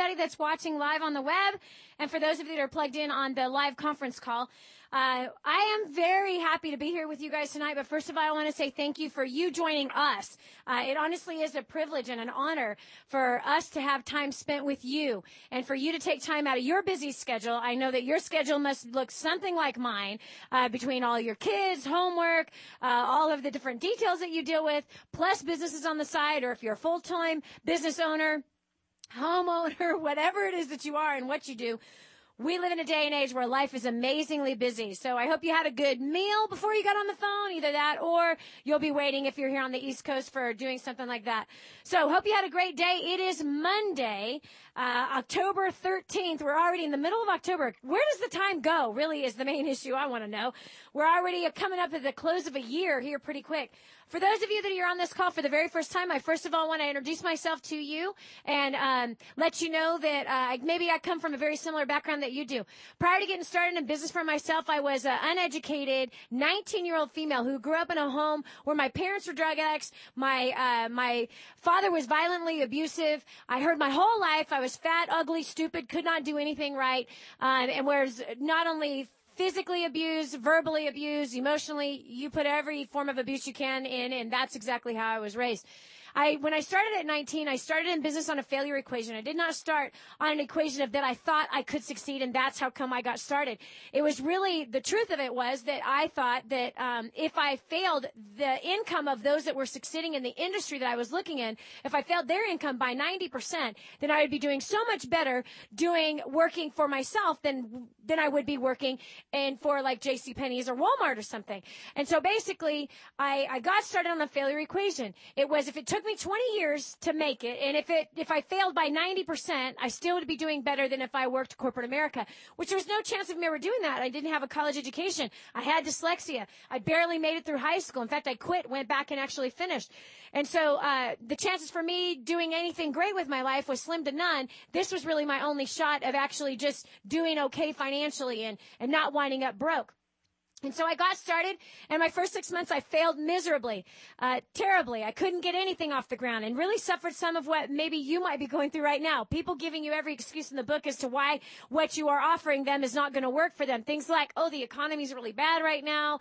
everybody that's watching live on the web, and for those of you that are plugged in on the live conference call. I am very happy to be here with you guys tonight, but first of all, I want to say thank you for you joining us. It honestly is a privilege and an honor for us to have time spent with you and for you to take time out of your busy schedule. I know that your schedule must look something like mine, between all your kids, homework, all of the different details that you deal with, plus businesses on the side, or if you're a full-time business owner, homeowner, whatever it is that you are and what you do. We live in a day and age where life is amazingly busy. So I hope you had a good meal before you got on the phone, either that or you'll be waiting if you're here on the East Coast for doing something like that. So hope you had a great day. It is Monday, October 13th. We're already in the middle of October. Where does the time go? Really is the main issue I want to know. We're already coming up at the close of a year here pretty quick. For those of you that are on this call for the very first time, I first of all want to introduce myself to you and let you know that maybe I come from a very similar background that you do. Prior to getting started in business for myself, I was an uneducated 19-year-old female who grew up in a home where my parents were drug addicts. My father was violently abusive. I heard my whole life I was fat, ugly, stupid, could not do anything right, and was not only physically abused, verbally abused, emotionally, you put every form of abuse you can in, and that's exactly how I was raised. When I started at 19, I started in business on a failure equation. I did not start on an equation of that I thought I could succeed, and that's how come I got started. It was really, the truth of it was that I thought that if I failed the income of those that were succeeding in the industry that I was looking in, if I failed their income by 90%, then I would be doing so much better working for myself than I would be working for like JCPenney's or Walmart or something. And so basically, I got started on the failure equation. It was, if it took me 20 years to make it, and if I failed by 90%, I still would be doing better than if I worked corporate America, which there was no chance of me ever doing that. I didn't have a college education. I had dyslexia. I barely made it through high school. In fact, I quit, went back and actually finished. And so, the chances for me doing anything great with my life was slim to none. This was really my only shot of actually just doing okay financially and not winding up broke. And so I got started, and my first 6 months I failed miserably, terribly. I couldn't get anything off the ground and really suffered some of what maybe you might be going through right now. People giving you every excuse in the book as to why what you are offering them is not going to work for them. Things like, oh, the economy's really bad right now.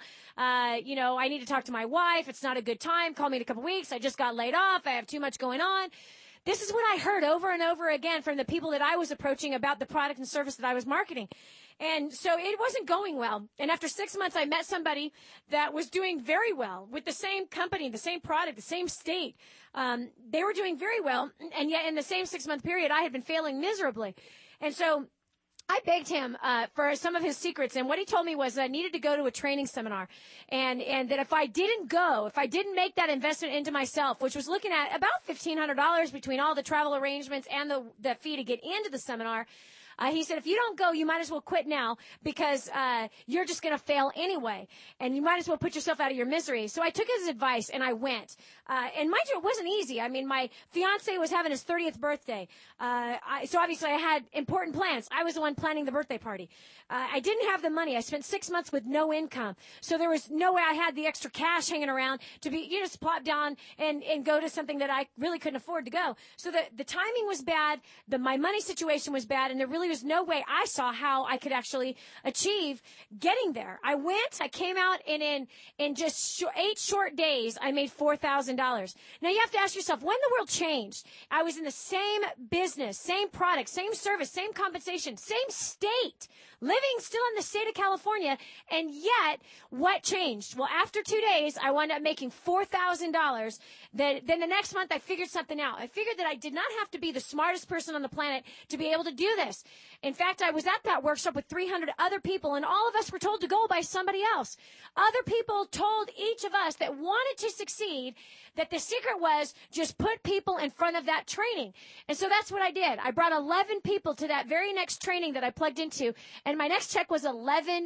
I need to talk to my wife. It's not a good time. Call me in a couple weeks. I just got laid off. I have too much going on. This is what I heard over and over again from the people that I was approaching about the product and service that I was marketing. And so it wasn't going well. And after 6 months, I met somebody that was doing very well with the same company, the same product, the same state. They were doing very well. And yet in the same 6-month period, I had been failing miserably. And so I begged him for some of his secrets, and what he told me was that I needed to go to a training seminar, and that if I didn't make that investment into myself, which was looking at about $1,500 between all the travel arrangements and the fee to get into the seminar, he said, if you don't go, you might as well quit now because you're just going to fail anyway, and you might as well put yourself out of your misery. So I took his advice, and I went. And mind you, it wasn't easy. I mean, my fiancé was having his 30th birthday. So obviously I had important plans. I was the one planning the birthday party. I didn't have the money. I spent 6 months with no income. So there was no way I had the extra cash hanging around to just plop down and go to something that I really couldn't afford to go. So the timing was bad. My money situation was bad, and there really was no way I saw how I could actually achieve getting there. I came out, and in just 8 short days, I made $4,000. Now you have to ask yourself, when the world changed, I was in the same business, same product, same service, same compensation, same state, living still in the state of California, and yet what changed? Well, after 2 days, I wound up making $4,000. Then the next month, I figured something out. I figured that I did not have to be the smartest person on the planet to be able to do this. In fact, I was at that workshop with 300 other people, and all of us were told to go by somebody else. Other people told each of us that wanted to succeed that the secret was just put people in front of that training. And so that's what I did. I brought 11 people to that very next training that I plugged into, and my next check was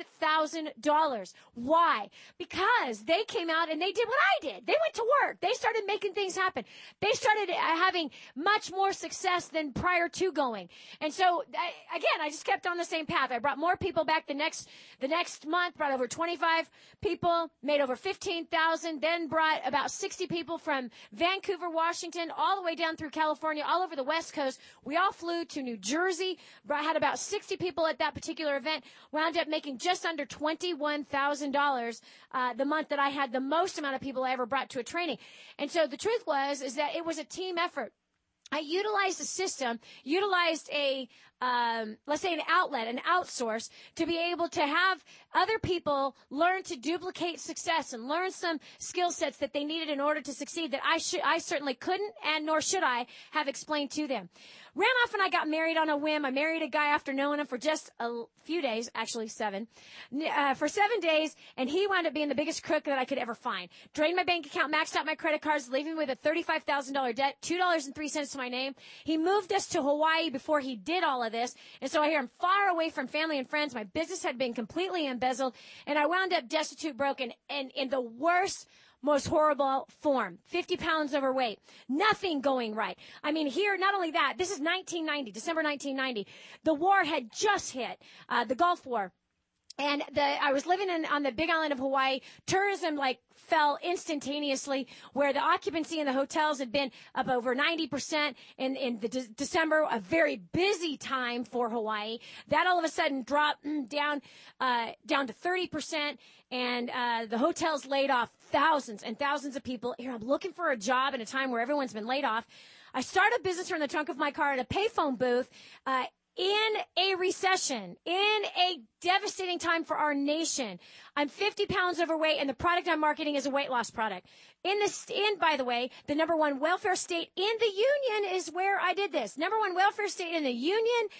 $11,000. Why? Because they came out and they did what I did. They went to work. They started making things happen. They started having much more success than prior to going. And so again, I just kept on the same path. I brought more people back the next month, brought over 25 people, made over 15,000, then brought about 60 people from Vancouver, Washington, all the way down through California, all over the West Coast. We all flew to New Jersey, had about 60 people at that particular event, wound up making just under $21,000 the month that I had the most amount of people I ever brought to a training. And so the truth is that it was a team effort. I utilized a system, utilized let's say an outlet, an outsource, to be able to have other people learn to duplicate success and learn some skill sets that they needed in order to succeed that I certainly couldn't, and nor should I have explained to them. Ran off and I got married on a whim. I married a guy after knowing him for just a few days, actually 7, for 7 days, and he wound up being the biggest crook that I could ever find. Drained my bank account, maxed out my credit cards, leaving me with a $35,000 debt, $2.03 to my name. He moved us to Hawaii before he did all of this, and so I hear I'm far away from family and friends. My business had been completely embezzled, and I wound up destitute, broken, and in the worst, most horrible form. 50 pounds overweight. Nothing going right. I mean, here, not only that, this is 1990, December 1990. The war had just hit, the Gulf War. And I was living on the big island of Hawaii. Tourism fell instantaneously, where the occupancy in the hotels had been up over 90% in December, a very busy time for Hawaii. That all of a sudden dropped down to 30%, and the hotels laid off thousands and thousands of people. Here, I'm looking for a job in a time where everyone's been laid off. I started a business from the trunk of my car at a payphone booth, in a recession, in a devastating time for our nation. I'm 50 pounds overweight, and the product I'm marketing is a weight loss product. By the way, the number one welfare state in the union is where I did this. Number one welfare state in the union,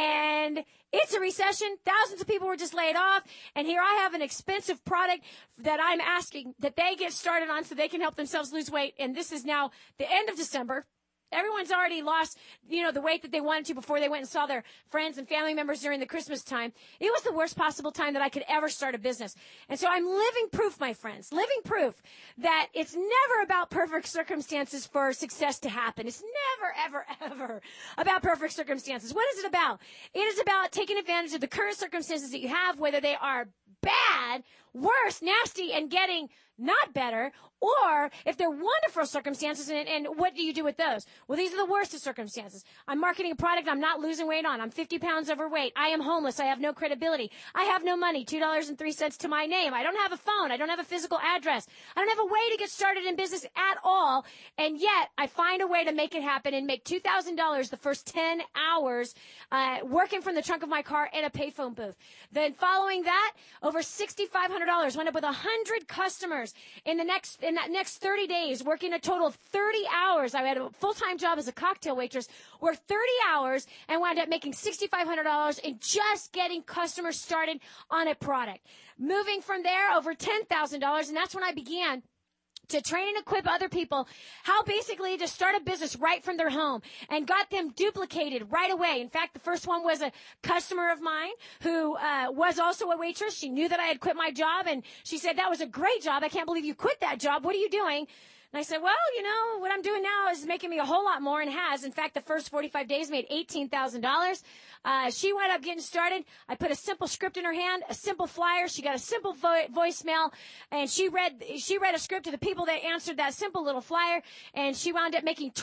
and it's a recession. Thousands of people were just laid off, and here I have an expensive product that I'm asking that they get started on so they can help themselves lose weight, and this is now the end of December. Everyone's already lost, the weight that they wanted to before they went and saw their friends and family members during the Christmas time. It was the worst possible time that I could ever start a business. And so I'm living proof, my friends, living proof that it's never about perfect circumstances for success to happen. It's never, ever, ever about perfect circumstances. What is it about? It is about taking advantage of the current circumstances that you have, whether they are bad, worse, nasty, and getting not better, or if they're wonderful circumstances, and what do you do with those? Well, these are the worst of circumstances. I'm marketing a product I'm not losing weight on. I'm 50 pounds overweight. I am homeless. I have no credibility. I have no money, $2.03 to my name. I don't have a phone. I don't have a physical address. I don't have a way to get started in business at all, and yet I find a way to make it happen and make $2,000 the first 10 hours working from the trunk of my car in a payphone booth. Then following that, over $6,500. Went up with 100 customers in that next 30 days, working a total of 30 hours. I had a full-time job as a cocktail waitress, worked 30 hours, and wound up making $6,500 in just getting customers started on a product. Moving from there, over $10,000, and that's when I began to train and equip other people how basically to start a business right from their home, and got them duplicated right away. In fact, the first one was a customer of mine who was also a waitress. She knew that I had quit my job, and she said, "That was a great job. I can't believe you quit that job. What are you doing?" And I said, "Well, what I'm doing now is making me a whole lot more," and has. In fact, the first 45 days made $18,000. She wound up getting started. I put a simple script in her hand, a simple flyer. She got a simple voicemail, and she read a script to the people that answered that simple little flyer, and she wound up making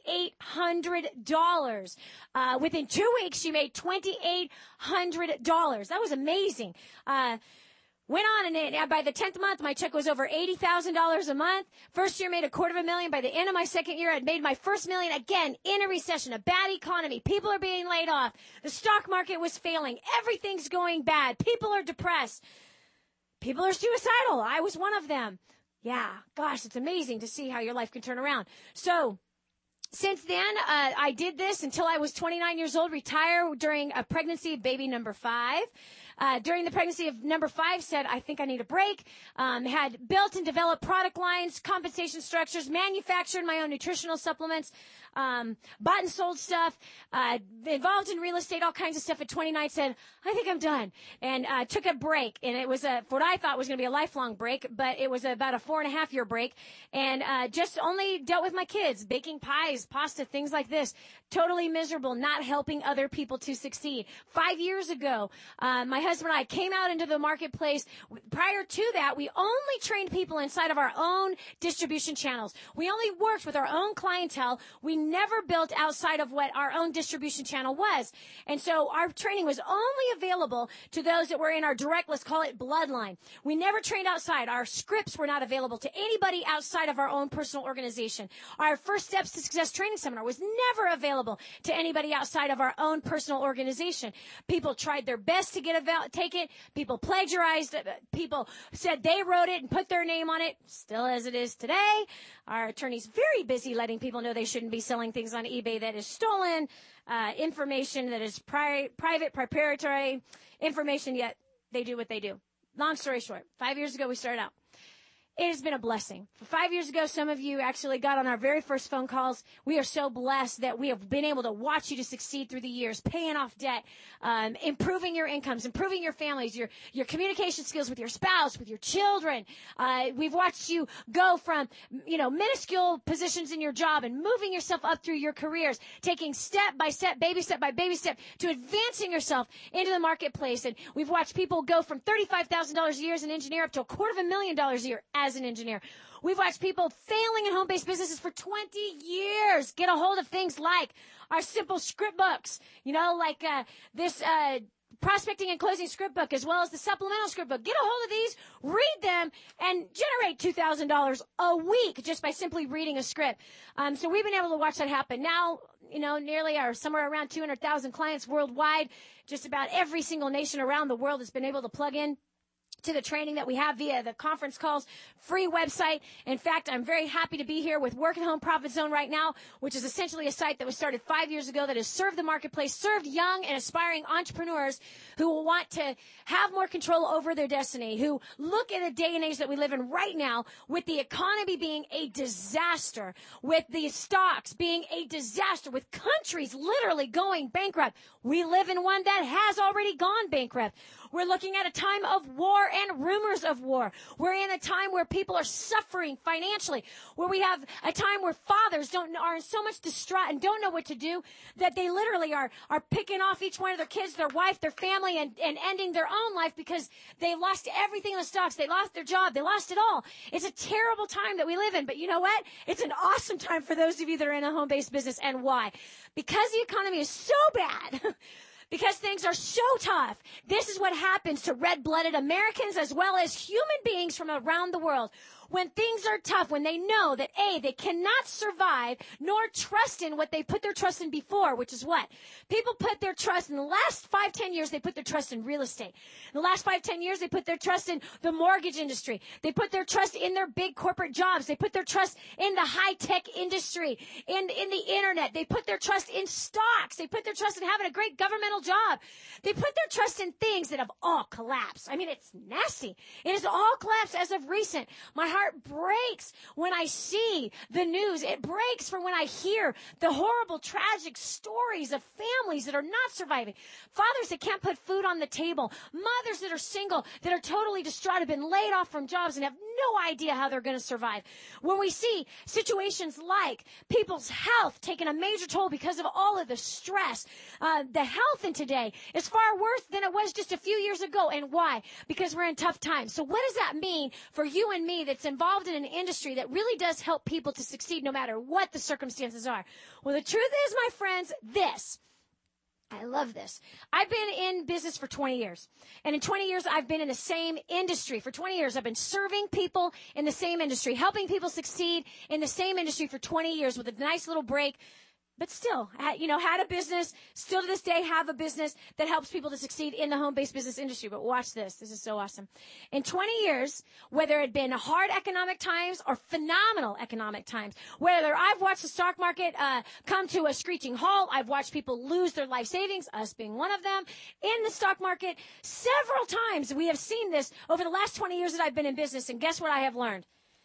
$2,800. Within 2 weeks, she made $2,800. That was amazing. Went on, and by the 10th month, my check was over $80,000 a month. First year made $250,000. By the end of my second year, I'd made my first million, again, in a recession, a bad economy. People are being laid off. The stock market was failing. Everything's going bad. People are depressed. People are suicidal. I was one of them. Yeah, gosh, it's amazing to see how your life can turn around. So since then, I did this until I was 29 years old, retire during a pregnancy of baby number 5. during the pregnancy of number 5 said, I think I need a break. Had built and developed product lines, compensation structures, manufactured my own nutritional supplements, bought and sold stuff, involved in real estate, all kinds of stuff. At 29 said, I think I'm done. And took a break. And it was what I thought was going to be a lifelong break, but it was about a 4.5-year break. And just only dealt with my kids, baking pies, pasta, things like this. Totally miserable, not helping other people to succeed. 5 years ago, my husband and I came out into the marketplace. Prior to that, we only trained people inside of our own distribution channels. We only worked with our own clientele. We never built outside of what our own distribution channel was. And so our training was only available to those that were in our direct, let's call it bloodline. We never trained outside. Our scripts were not available to anybody outside of our own personal organization. Our First Steps to Success training seminar was never available to anybody outside of our own personal organization. People tried their best to take it. People plagiarized it. People said they wrote it and put their name on it, still as it is today. Our attorney's very busy letting people know they shouldn't be selling things on eBay that is stolen, information that is private, proprietary information, yet they do what they do. Long story short, 5 years ago we started out. It has been a blessing. 5 years ago, some of you actually got on our very first phone calls. We are so blessed that we have been able to watch you to succeed through the years, paying off debt, improving your incomes, improving your families, your communication skills with your spouse, with your children. We've watched you go from, minuscule positions in your job and moving yourself up through your careers, taking step by step by baby step to advancing yourself into the marketplace. And we've watched people go from $35,000 a year as an engineer up to $250,000 a year as an engineer. We've watched people failing in home-based businesses for 20 years get a hold of things like our simple script books, this prospecting and closing script book, as well as the supplemental script book. Get a hold of these, read them, and generate $2,000 a week just by simply reading a script. So we've been able to watch that happen. Now, nearly somewhere around 200,000 clients worldwide. Just about every single nation around the world has been able to plug in to the training that we have via the conference calls, free website. In fact, I'm very happy to be here with Work at Home Profit Zone right now, which is essentially a site that was started 5 years ago that has served the marketplace, served young and aspiring entrepreneurs who want to have more control over their destiny, who look at the day and age that we live in right now with the economy being a disaster, with the stocks being a disaster, with countries literally going bankrupt. We live in one that has already gone bankrupt. We're looking at a time of war and rumors of war. We're in a time where people are suffering financially, where we have a time where fathers are so much distraught and don't know what to do that they literally are picking off each one of their kids, their wife, their family, and ending their own life because they lost everything in the stocks. They lost their job. They lost it all. It's a terrible time that we live in. But you know what? It's an awesome time for those of you that are in a home-based business. And why? Because the economy is so bad. Because things are so tough. This is what happens to red-blooded Americans as well as human beings from around the world. When things are tough, when they know that, A, they cannot survive nor trust in what they put their trust in before, which is what? People put their trust in the last 5-10 years, they put their trust in real estate. In the last 5-10 years, they put their trust in the mortgage industry. They put their trust in their big corporate jobs. They put their trust in the high-tech industry, in the internet. They put their trust in stocks. They put their trust in having a great governmental job. They put their trust in things that have all collapsed. I mean, it's nasty. It has all collapsed as of recent. My heart breaks when I see the news. It breaks from when I hear the horrible, tragic stories of families that are not surviving. Fathers that can't put food on the table. Mothers that are single, that are totally distraught, have been laid off from jobs and have no idea how they're going to survive. When we see situations like people's health taking a major toll because of all of the stress, the health in today is far worse than it was just a few years ago. And why? Because we're in tough times. So what does that mean for you and me that's involved in an industry that really does help people to succeed no matter what the circumstances are? Well, the truth is, my friends, I love this. I've been in business for 20 years. And in 20 years, I've been in the same industry. For 20 years, I've been serving people in the same industry, helping people succeed in the same industry for 20 years with a nice little break but still, had a business, still to this day have a business that helps people to succeed in the home-based business industry. But watch this. This is so awesome. In 20 years, whether it had been hard economic times or phenomenal economic times, whether I've watched the stock market come to a screeching halt, I've watched people lose their life savings, us being one of them, in the stock market several times. We have seen this over the last 20 years that I've been in business, and guess what I have learned?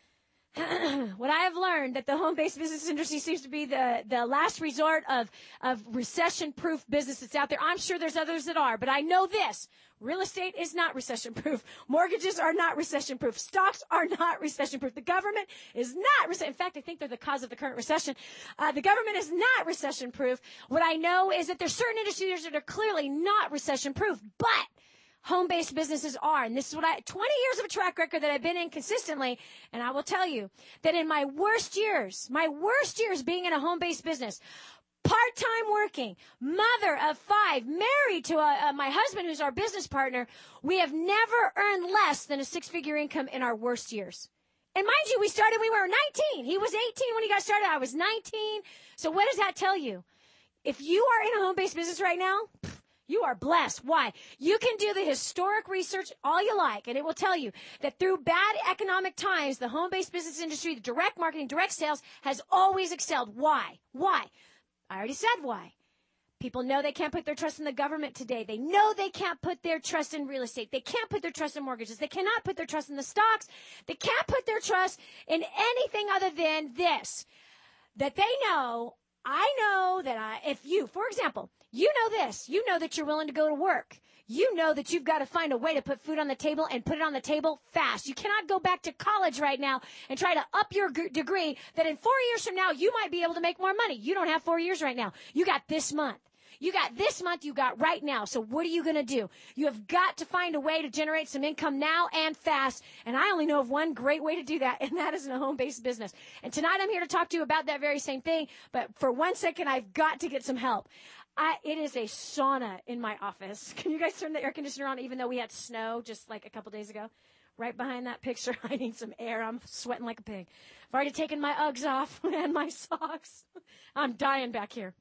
What I have learned, that the home-based business industry seems to be the last resort of recession-proof business that's out there. I'm sure there's others that are, but I know this. Real estate is not recession-proof. Mortgages are not recession-proof. Stocks are not recession-proof. The government is not recession. In fact, I think they're the cause of the current recession. The government is not recession-proof. What I know is that there's certain industries that are clearly not recession-proof, but home-based businesses are. And this is 20 years of a track record that I've been in consistently. And I will tell you that in my worst years being in a home-based business, part-time working, mother of 5, married to my husband, who's our business partner, we have never earned less than a 6-figure income in our worst years. And mind you, we were 19. He was 18 when he got started. I was 19. So what does that tell you? If you are in a home-based business right now, you are blessed. Why? You can do the historic research all you like, and it will tell you that through bad economic times, the home-based business industry, the direct marketing, direct sales has always excelled. Why? Why? I already said why. People know they can't put their trust in the government today. They know they can't put their trust in real estate. They can't put their trust in mortgages. They cannot put their trust in the stocks. They can't put their trust in anything other than this, that they know. I know that for example, you know this, you know that you're willing to go to work. You know that you've got to find a way to put food on the table and put it on the table fast. You cannot go back to college right now and try to up your degree that in 4 years from now, you might be able to make more money. You don't have 4 years right now. You got this month. You got this month, you got right now. So what are you going to do? You have got to find a way to generate some income now and fast. And I only know of one great way to do that, and that is in a home-based business. And tonight I'm here to talk to you about that very same thing. But for 1 second, I've got to get some help. It is a sauna in my office. Can you guys turn the air conditioner on, even though we had snow just like a couple days ago? Right behind that picture, I need some air. I'm sweating like a pig. I've already taken my Uggs off and my socks. I'm dying back here.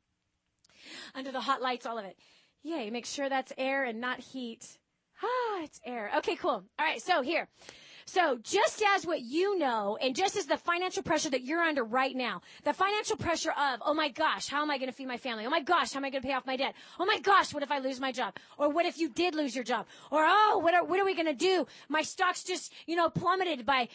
Under the hot lights, all of it. Yay, make sure that's air and not heat. It's air. Okay, cool. All right, so here. So just as what you know, and just as the financial pressure that you're under right now, the financial pressure of, oh my gosh, how am I going to feed my family? Oh my gosh, how am I going to pay off my debt? Oh my gosh, what if I lose my job? Or what if you did lose your job? Or, what are we going to do? My stock's just, plummeted by,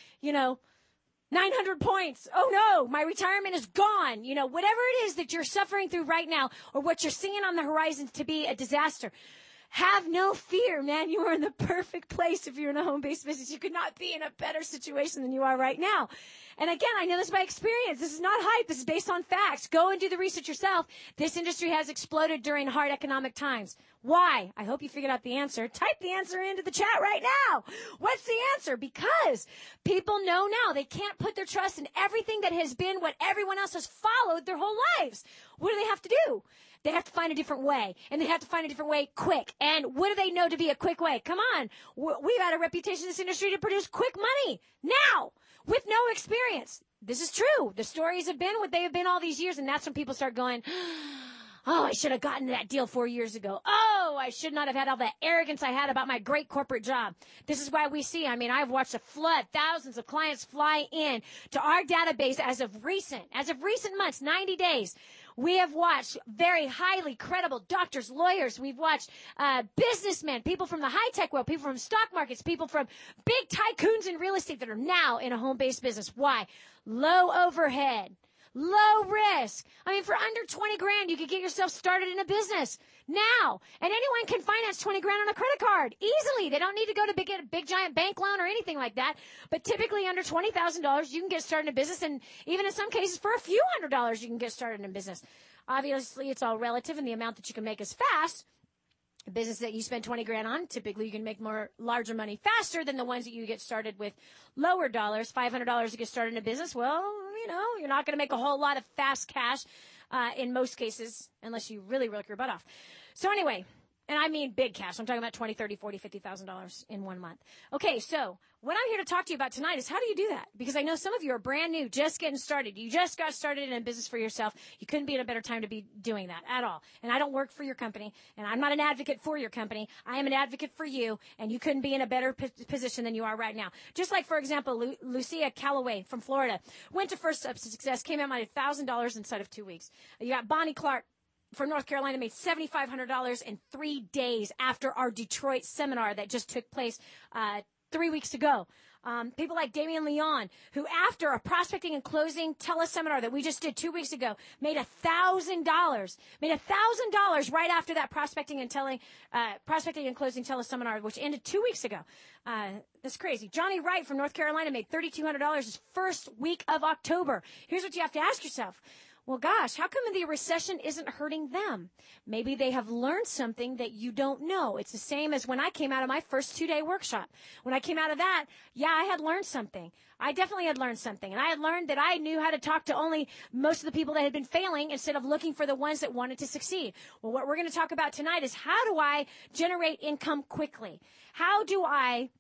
900 points. Oh no, my retirement is gone. Whatever it is that you're suffering through right now, or what you're seeing on the horizon to be a disaster, have no fear, man. You are in the perfect place if you're in a home-based business. You could not be in a better situation than you are right now. And again, I know this by experience. This is not hype. This is based on facts. Go and do the research yourself. This industry has exploded during hard economic times. Why? I hope you figured out the answer. Type the answer into the chat right now. What's the answer? Because people know now they can't put their trust in everything that has been what everyone else has followed their whole lives. What do they have to do? They have to find a different way, and they have to find a different way quick. And what do they know to be a quick way? Come on. We've had a reputation in this industry to produce quick money now with no experience. This is true. The stories have been what they have been all these years, and that's when people start going, oh, I should have gotten that deal 4 years ago. Oh, I should not have had all the arrogance I had about my great corporate job. This is why we see, I've watched a flood, thousands of clients fly in to our database as of recent months, 90 days. We have watched very highly credible doctors, lawyers. We've watched businessmen, people from the high-tech world, people from stock markets, people from big tycoons in real estate that are now in a home-based business. Why? Low overhead. Low risk. For under 20 grand, you could get yourself started in a business now. And anyone can finance 20 grand on a credit card easily. They don't need to go to get a big giant bank loan or anything like that. But typically under $20,000, you can get started in a business. And even in some cases, for a few $100s, you can get started in a business. Obviously, it's all relative, and the amount that you can make is fast. A business that you spend 20 grand on, typically you can make larger money faster than the ones that you get started with lower dollars. $500 to get started in a business. Well, you're not going to make a whole lot of fast cash in most cases, unless you really work your butt off. So anyway, And I mean big cash. I'm talking about $20, $30, $40, $50,000 in 1 month. Okay, so what I'm here to talk to you about tonight is how do you do that? Because I know some of you are brand new, just getting started. You just got started in a business for yourself. You couldn't be in a better time to be doing that at all. And I don't work for your company, and I'm not an advocate for your company. I am an advocate for you, and you couldn't be in a better position than you are right now. Just like, for example, Lucia Calloway from Florida went to First Step Success, came out at $1,000 inside of 2 weeks. You got Bonnie Clark from North Carolina, made $7,500 in 3 days after our Detroit seminar that just took place 3 weeks ago. People like Damian Leon, who after a prospecting and closing teleseminar that we just did 2 weeks ago, made $1,000. Made $1,000 right after that prospecting and closing teleseminar, which ended 2 weeks ago. That's crazy. Johnny Wright from North Carolina made $3,200 his first week of October. Here's what you have to ask yourself. Well, gosh, how come the recession isn't hurting them? Maybe they have learned something that you don't know. It's the same as when I came out of my first 2-day workshop. When I came out of that, yeah, I had learned something. I definitely had learned something. And I had learned that I knew how to talk to only most of the people that had been failing instead of looking for the ones that wanted to succeed. Well, what we're going to talk about tonight is how do I generate income quickly? How do I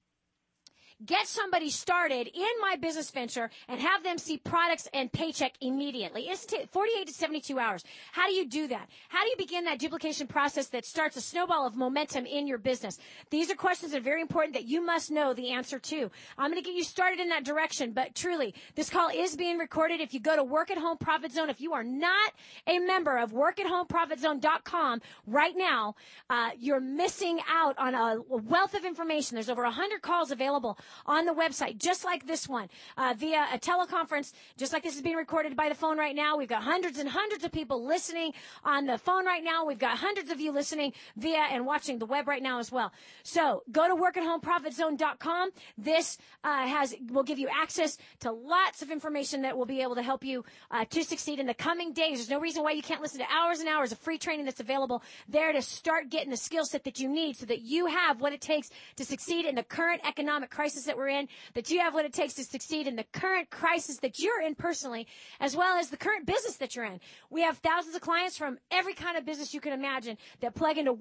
get somebody started in my business venture and have them see products and paycheck immediately? It's 48 to 72 hours. How do you do that? How do you begin that duplication process that starts a snowball of momentum in your business? These are questions that are very important that you must know the answer to. I'm going to get you started in that direction, but truly, this call is being recorded. If you go to Work at Home Profit Zone, if you are not a member of workathomeprofitzone.com right now, you're missing out on a wealth of information. There's over 100 calls available on the website, just like this one, via a teleconference, just like this is being recorded by the phone right now. We've got hundreds and hundreds of people listening on the phone right now. We've got hundreds of you listening via and watching the web right now as well. So go to workathomeprofitzone.com. This will give you access to lots of information that will be able to help you to succeed in the coming days. There's no reason why you can't listen to hours and hours of free training that's available there to start getting the skill set that you need so that you have what it takes to succeed in the current economic crisis that we're in, that you have what it takes to succeed in the current crisis that you're in personally, as well as the current business that you're in. We have thousands of clients from every kind of business you can imagine that plug into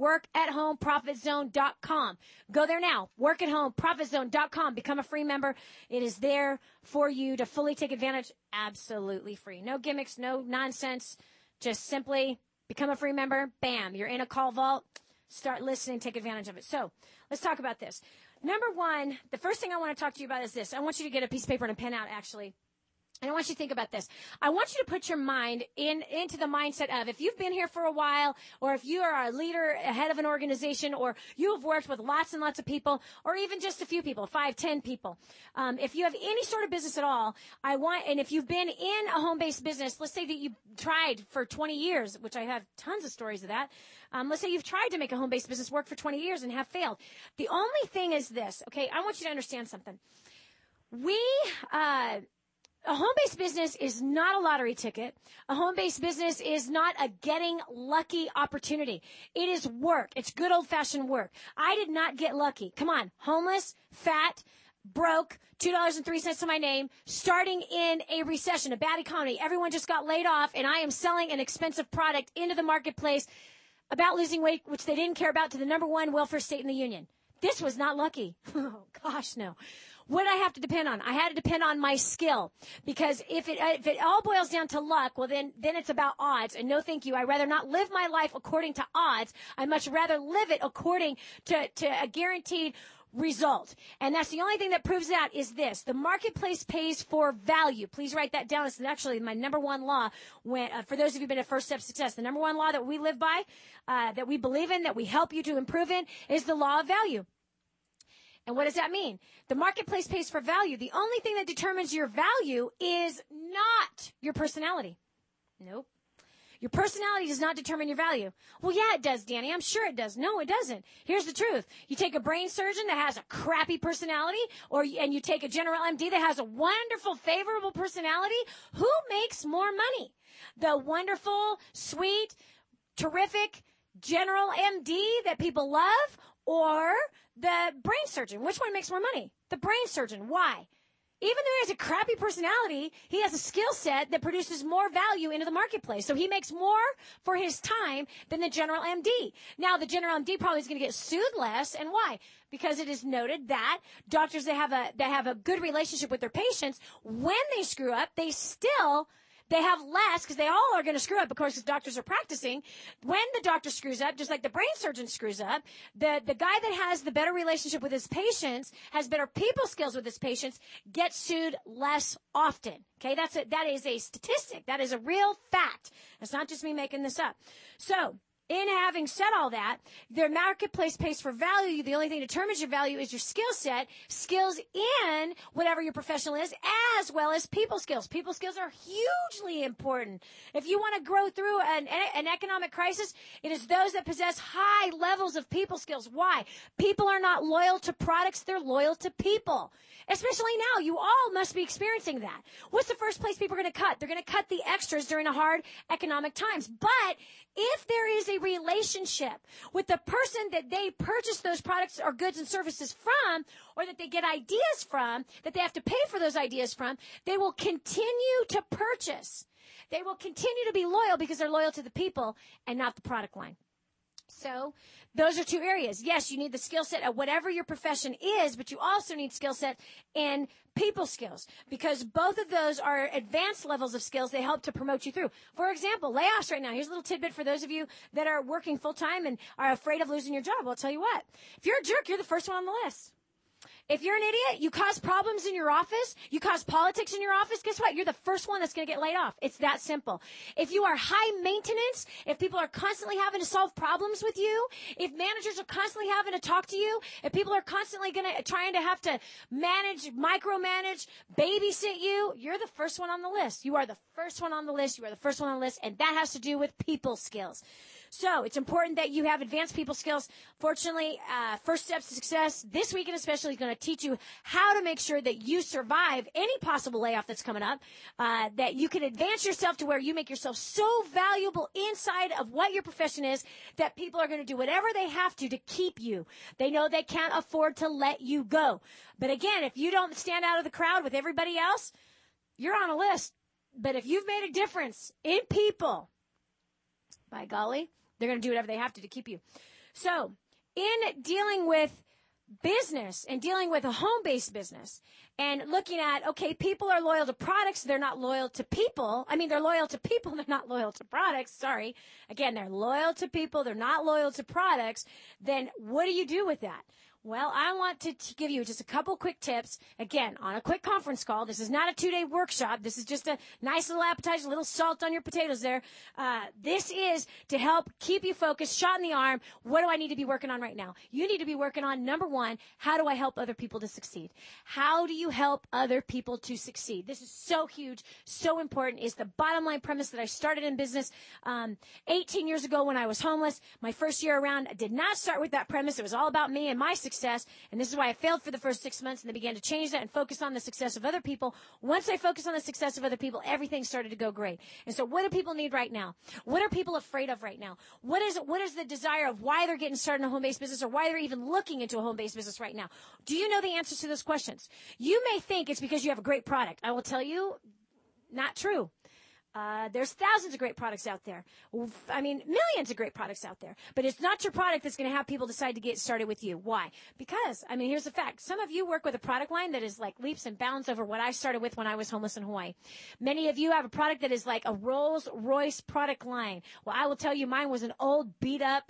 workathomeprofitzone.com. Go there now, workathomeprofitzone.com. Become a free member. It is there for you to fully take advantage, absolutely free. No gimmicks, no nonsense. Just simply become a free member. Bam, you're in a call vault. Start listening, take advantage of it. So let's talk about this. Number one, the first thing I want to talk to you about is this. I want you to get a piece of paper and a pen out, actually. And I want you to think about this. I want you to put your mind into the mindset of, if you've been here for a while, or if you are a leader, a head of an organization, or you have worked with lots and lots of people, or even just a few people, 5, 10 people. If you have any sort of business at all, and if you've been in a home-based business, let's say that you tried for 20 years, which I have tons of stories of that. Let's say you've tried to make a home-based business work for 20 years and have failed. The only thing is this, okay? I want you to understand something. A home-based business is not a lottery ticket. A home-based business is not a getting lucky opportunity. It is work. It's good old-fashioned work. I did not get lucky. Come on. Homeless, fat, broke, $2.03 to my name, starting in a recession, a bad economy. Everyone just got laid off, and I am selling an expensive product into the marketplace about losing weight, which they didn't care about, to the number one welfare state in the union. This was not lucky. Oh, gosh, no. What did I have to depend on? I had to depend on my skill, because if it all boils down to luck, well, then it's about odds. And no, thank you. I'd rather not live my life according to odds. I'd much rather live it according to a guaranteed result. And that's the only thing that proves that is this. The marketplace pays for value. Please write that down. It's actually my number one law for those of you who've been at First Step Success. The number one law that we live by, that we believe in, that we help you to improve in, is the law of value. And what does that mean? The marketplace pays for value. The only thing that determines your value is not your personality. Nope. Your personality does not determine your value. Well, yeah, it does, Danny. I'm sure it does. No, it doesn't. Here's the truth. You take a brain surgeon that has a crappy personality, and you take a general MD that has a wonderful, favorable personality. Who makes more money? The wonderful, sweet, terrific general MD that people love, or the brain surgeon? Which one makes more money? The brain surgeon. Why? Even though he has a crappy personality, he has a skill set that produces more value into the marketplace. So he makes more for his time than the general MD. Now, the general MD probably is going to get sued less. And why? Because it is noted that doctors that have a good relationship with their patients, when they screw up, they have less, because they all are going to screw up, of course, because doctors are practicing. When the doctor screws up, just like the brain surgeon screws up, the guy that has the better relationship with his patients, has better people skills with his patients, gets sued less often. Okay, that is a statistic. That is a real fact. It's not just me making this up. So, in having said all that, the marketplace pays for value. The only thing that determines your value is your skill set, skills in whatever your professional is, as well as people skills. People skills are hugely important. If you want to grow through an economic crisis, it is those that possess high levels of people skills. Why? People are not loyal to products. They're loyal to people. Especially now, you all must be experiencing that. What's the first place people are going to cut? They're going to cut the extras during a hard economic times. But if there is a relationship with the person that they purchase those products or goods and services from, or that they get ideas from, that they have to pay for those ideas from, they will continue to purchase. They will continue to be loyal because they're loyal to the people and not the product line. So those are two areas. Yes, you need the skill set at whatever your profession is, but you also need skill set in people skills, because both of those are advanced levels of skills. They help to promote you through. For example, layoffs right now. Here's a little tidbit for those of you that are working full time and are afraid of losing your job. Well, I'll tell you what. If you're a jerk, you're the first one on the list. If you're an idiot, you cause problems in your office, you cause politics in your office, guess what? You're the first one that's going to get laid off. It's that simple. If you are high maintenance, if people are constantly having to solve problems with you, if managers are constantly having to talk to you, if people are constantly trying to have to manage, micromanage, babysit you, you're the first one on the list. You are the first one on the list. You are the first one on the list. And that has to do with people skills. So it's important that you have advanced people skills. Fortunately, First Steps to Success this weekend especially is going to teach you how to make sure that you survive any possible layoff that's coming up, that you can advance yourself to where you make yourself so valuable inside of what your profession is that people are going to do whatever they have to keep you. They know they can't afford to let you go. But again, if you don't stand out of the crowd with everybody else, you're on a list. But if you've made a difference in people, by golly, they're going to do whatever they have to keep you. So, in dealing with business and dealing with a home-based business and looking at, okay, people are loyal to products, they're not loyal to people. I mean, they're loyal to people, they're not loyal to products. Sorry. Again, they're loyal to people, they're not loyal to products. Then what do you do with that? Well, I want to give you just a couple quick tips, again, on a quick conference call. This is not a 2-day workshop. This is just a nice little appetizer, a little salt on your potatoes there. This is to help keep you focused, shot in the arm. What do I need to be working on right now? You need to be working on, number one, how do I help other people to succeed? How do you help other people to succeed? This is so huge, so important. It's the bottom line premise that I started in business 18 years ago when I was homeless. My first year around, I did not start with that premise. It was all about me and my success. And this is why I failed for the first 6 months, and they began to change that and focus on the success of other people. Once I focused on the success of other people, everything started to go great. And so what do people need right now? What are people afraid of right now? What is the desire of why they're getting started in a home-based business, or why they're even looking into a home-based business right now? Do you know the answers to those questions? You may think it's because you have a great product. I will tell you, not true. There's thousands of great products out there. I mean, millions of great products out there. But it's not your product that's going to have people decide to get started with you. Why? Because, I mean, here's the fact. Some of you work with a product line that is like leaps and bounds over what I started with when I was homeless in Hawaii. Many of you have a product that is like a Rolls-Royce product line. Well, I will tell you, mine was an old, beat-up,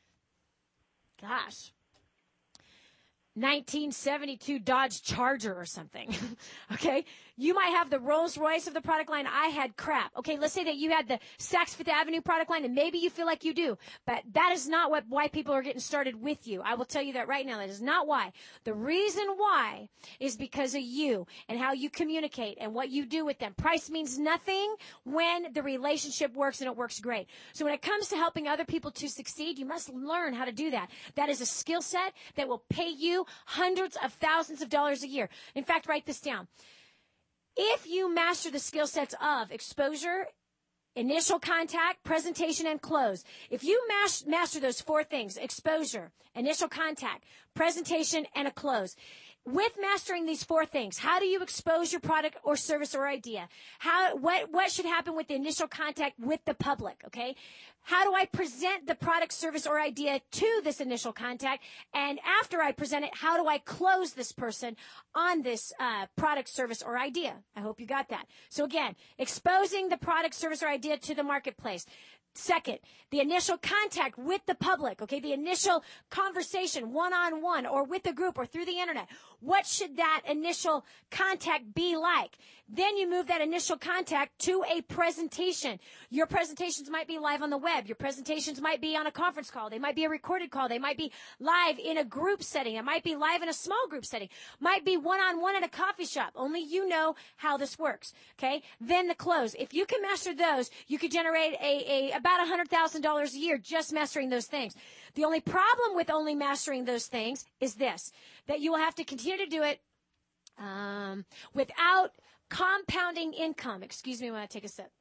1972 Dodge Charger or something. Okay? You might have the Rolls Royce of the product line. I had crap. Okay, let's say that you had the Saks Fifth Avenue product line, and maybe you feel like you do. But that is not why people are getting started with you. I will tell you that right now. That is not why. The reason why is because of you and how you communicate and what you do with them. Price means nothing when the relationship works, and it works great. So when it comes to helping other people to succeed, you must learn how to do that. That is a skill set that will pay you hundreds of thousands of dollars a year. In fact, write this down. If you master the skill sets of exposure, initial contact, presentation, and close, if you master those 4 things, exposure, initial contact, presentation, and a close, with mastering these 4 things, how do you expose your product or service or idea? What should happen with the initial contact with the public? Okay. How do I present the product, service, or idea to this initial contact? And after I present it, how do I close this person on this product, service, or idea? I hope you got that. So again, exposing the product, service, or idea to the marketplace. Second, the initial contact with the public, okay, the initial conversation one-on-one or with a group or through the internet. What should that initial contact be like? Then you move that initial contact to a presentation. Your presentations might be live on the web. Your presentations might be on a conference call. They might be a recorded call. They might be live in a group setting. It might be live in a small group setting. Might be one-on-one at a coffee shop. Only you know how this works, okay? Then the close. If you can master those, you could generate about $100,000 a year just mastering those things. The only problem with only mastering those things is this, that you will have to continue to do it without compounding income. Excuse me when I take a sip.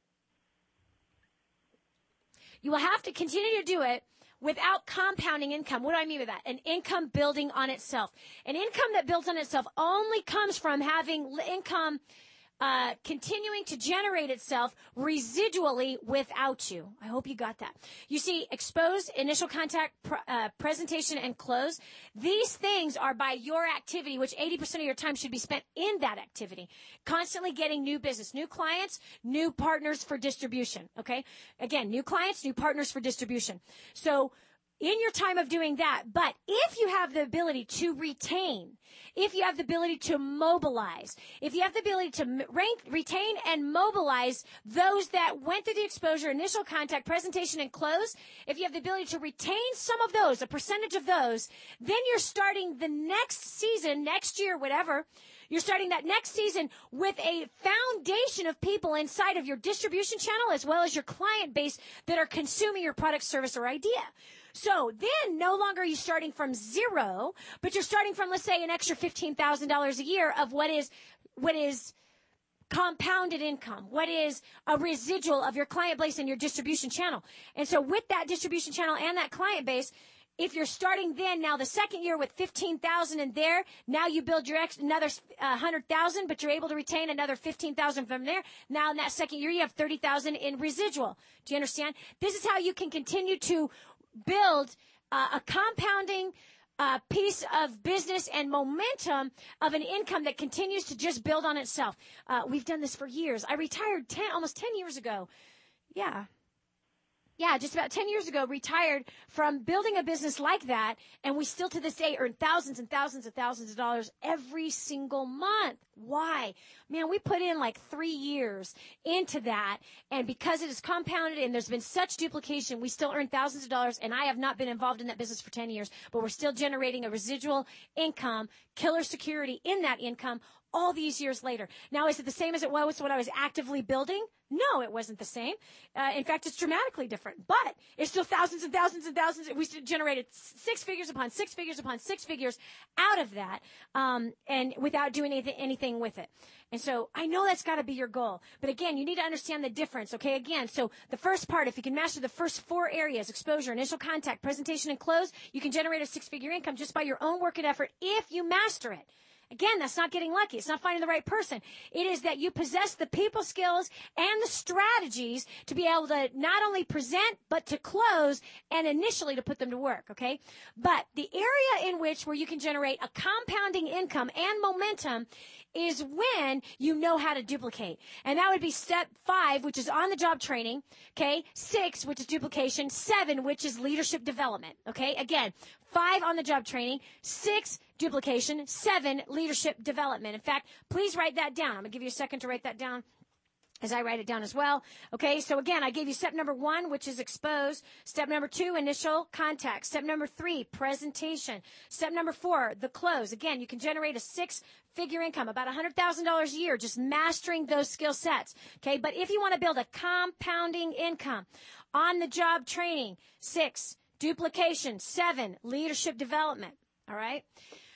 You will have to continue to do it without compounding income. What do I mean by that? An income building on itself. An income that builds on itself only comes from having income continuing to generate itself residually without you. I hope you got that. You see, expose, initial contact, presentation, and close. These things are by your activity, which 80% of your time should be spent in that activity. Constantly getting new business, new clients, new partners for distribution. Okay? Again, new clients, new partners for distribution. So, in your time of doing that, but if you have the ability to retain, if you have the ability to mobilize, if you have the ability to retain and mobilize those that went through the exposure, initial contact, presentation, and close, if you have the ability to retain some of those, a percentage of those, then you're starting the next season, next year, whatever, you're starting that next season with a foundation of people inside of your distribution channel as well as your client base that are consuming your product, service, or idea. So then no longer are you starting from zero, but you're starting from, let's say, an extra $15,000 a year of what is compounded income, what is a residual of your client base and your distribution channel. And so with that distribution channel and that client base, if you're starting then now the second year with 15,000 in there, now you build your another 100,000, but you're able to retain another 15,000 from there. Now in that second year, you have 30,000 in residual. Do you understand? This is how you can continue to build a compounding piece of business and momentum of an income that continues to just build on itself. We've done this for years. I retired almost 10 years ago. Yeah, just about 10 years ago, retired from building a business like that, and we still to this day earn thousands and thousands and thousands of dollars every single month. Why? Man, we put in like 3 years into that, and because it is compounded and there's been such duplication, we still earn thousands of dollars, and I have not been involved in that business for 10 years, but we're still generating a residual income, killer security in that income all these years later. Now, is it the same as it was when I was actively building? No, it wasn't the same. In fact, it's dramatically different, but it's still thousands and thousands and thousands. We generated 6 figures upon 6 figures upon 6 figures out of that, and without doing anything with it. And so I know that's got to be your goal. But again, you need to understand the difference, okay? Again, so the first part, if you can master the first 4 areas, exposure, initial contact, presentation, and close, you can generate a 6-figure income just by your own work and effort if you master it. Again, that's not getting lucky. It's not finding the right person. It is that you possess the people skills and the strategies to be able to not only present, but to close and initially to put them to work, okay? But the area in which where you can generate a compounding income and momentum is when you know how to duplicate. And that would be step 5, which is on-the-job training, okay? 6, which is duplication. 7, which is leadership development, okay? Again, 5 on-the-job training, 6 duplication, 7 leadership development. In fact, please write that down. I'm going to give you a second to write that down as I write it down as well. Okay, so again, I gave you step number 1, which is expose. Step number 2, initial contact. Step number 3, presentation. Step number 4, the close. Again, you can generate a 6-figure income, about $100,000 a year, just mastering those skill sets. Okay, but if you want to build a compounding income, on-the-job training, 6, duplication, 7, leadership development. All right.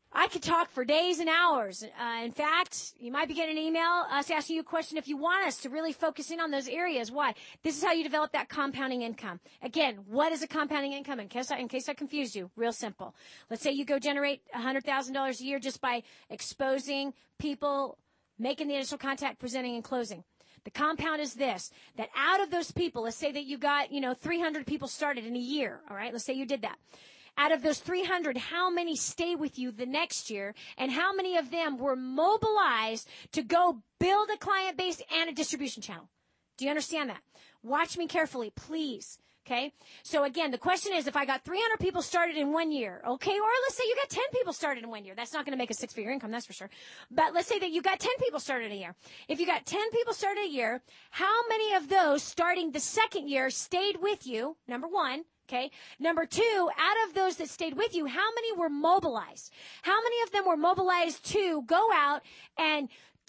I could talk for days and hours. In fact, you might be getting an email, us asking you a question if you want us to really focus in on those areas. Why? This is how you develop that compounding income. Again, what is a compounding income? In case I confused you, real simple. Let's say you go generate $100,000 a year just by exposing people, making the initial contact, presenting, and closing. The compound is this, that out of those people, let's say that you got, 300 people started in a year. All right. Let's say you did that. Out of those 300, how many stay with you the next year, and how many of them were mobilized to go build a client base and a distribution channel? Do you understand that? Watch me carefully, please. Okay? So again, the question is, if I got 300 people started in 1 year, okay, or let's say you got 10 people started in 1 year. That's not going to make a six-figure income, that's for sure. But let's say that you got 10 people started a year. If you got 10 people started a year, how many of those starting the second year stayed with you? Number one. Okay. Number two, out of those that stayed with you, how many were mobilized? How many of them were mobilized to go out and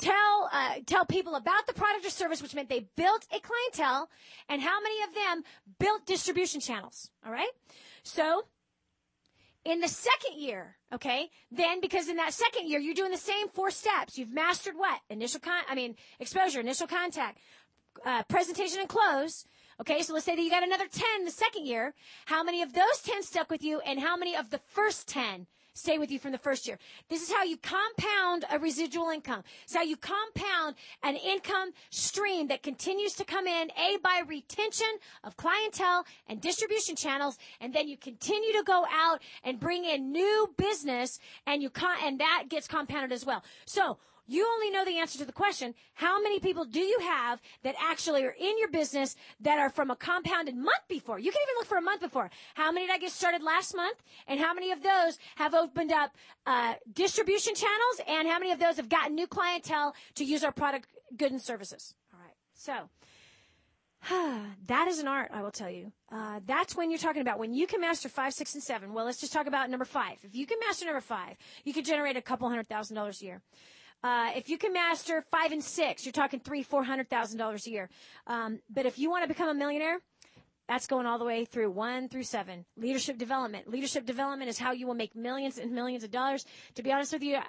tell people about the product or service, which meant they built a clientele, and how many of them built distribution channels? All right. So in the second year, okay, then because in that second year, you're doing the same 4 steps. You've mastered what? Exposure, initial contact, presentation and close. Okay, so let's say that you got another 10 the second year. How many of those 10 stuck with you, and how many of the first 10 stay with you from the first year? This is how you compound a residual income. It's how you compound an income stream that continues to come in, by retention of clientele and distribution channels, and then you continue to go out and bring in new business, and and that gets compounded as well. So you only know the answer to the question, how many people do you have that actually are in your business that are from a compounded month before? You can even look for a month before. How many did I get started last month? And how many of those have opened up distribution channels? And how many of those have gotten new clientele to use our product, goods, and services? All right. So that is an art, I will tell you. That's when you're talking about when you can master 5, 6, and 7. Well, let's just talk about number 5. If you can master number 5, you can generate a couple $100,000 a year. If you can master 5 and 6, you're talking $300,000-$400,000 a year. But if you want to become a millionaire, that's going all the way through 1 through 7. Leadership development. Leadership development is how you will make millions and millions of dollars. To be honest with you,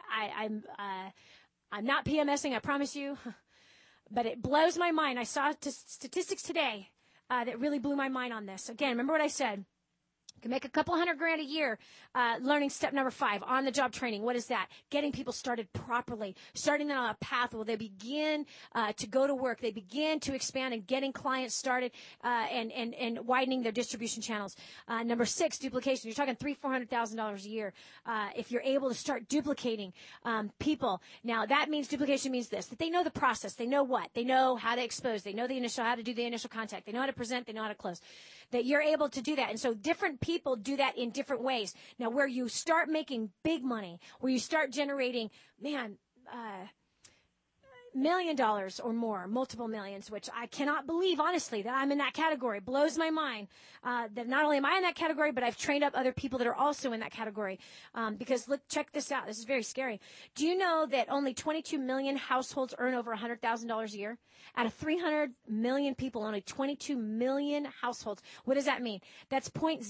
I'm not PMSing, I promise you, but it blows my mind. I saw statistics today that really blew my mind on this. Again, remember what I said. You can make a couple $100,000 a year learning step number 5, on-the-job training. What is that? Getting people started properly, starting them on a path where they begin to go to work. They begin to expand and getting clients started and widening their distribution channels. Number 6, duplication. You're talking $300,000-$400,000 a year if you're able to start duplicating people. Now, that means duplication means this, that they know the process. They know what? They know how to expose. They know how to do the initial contact. They know how to present. They know how to close. That you're able to do that. And so different people do that in different ways. Now, where you start making big money, where you start generating, $1 million or more, multiple millions, which I cannot believe, honestly, that I'm in that category. It blows my mind that not only am I in that category, but I've trained up other people that are also in that category. Because look, check this out. This is very scary. Do you know that only 22 million households earn over $100,000 a year? Out of 300 million people, only 22 million households. What does that mean? That's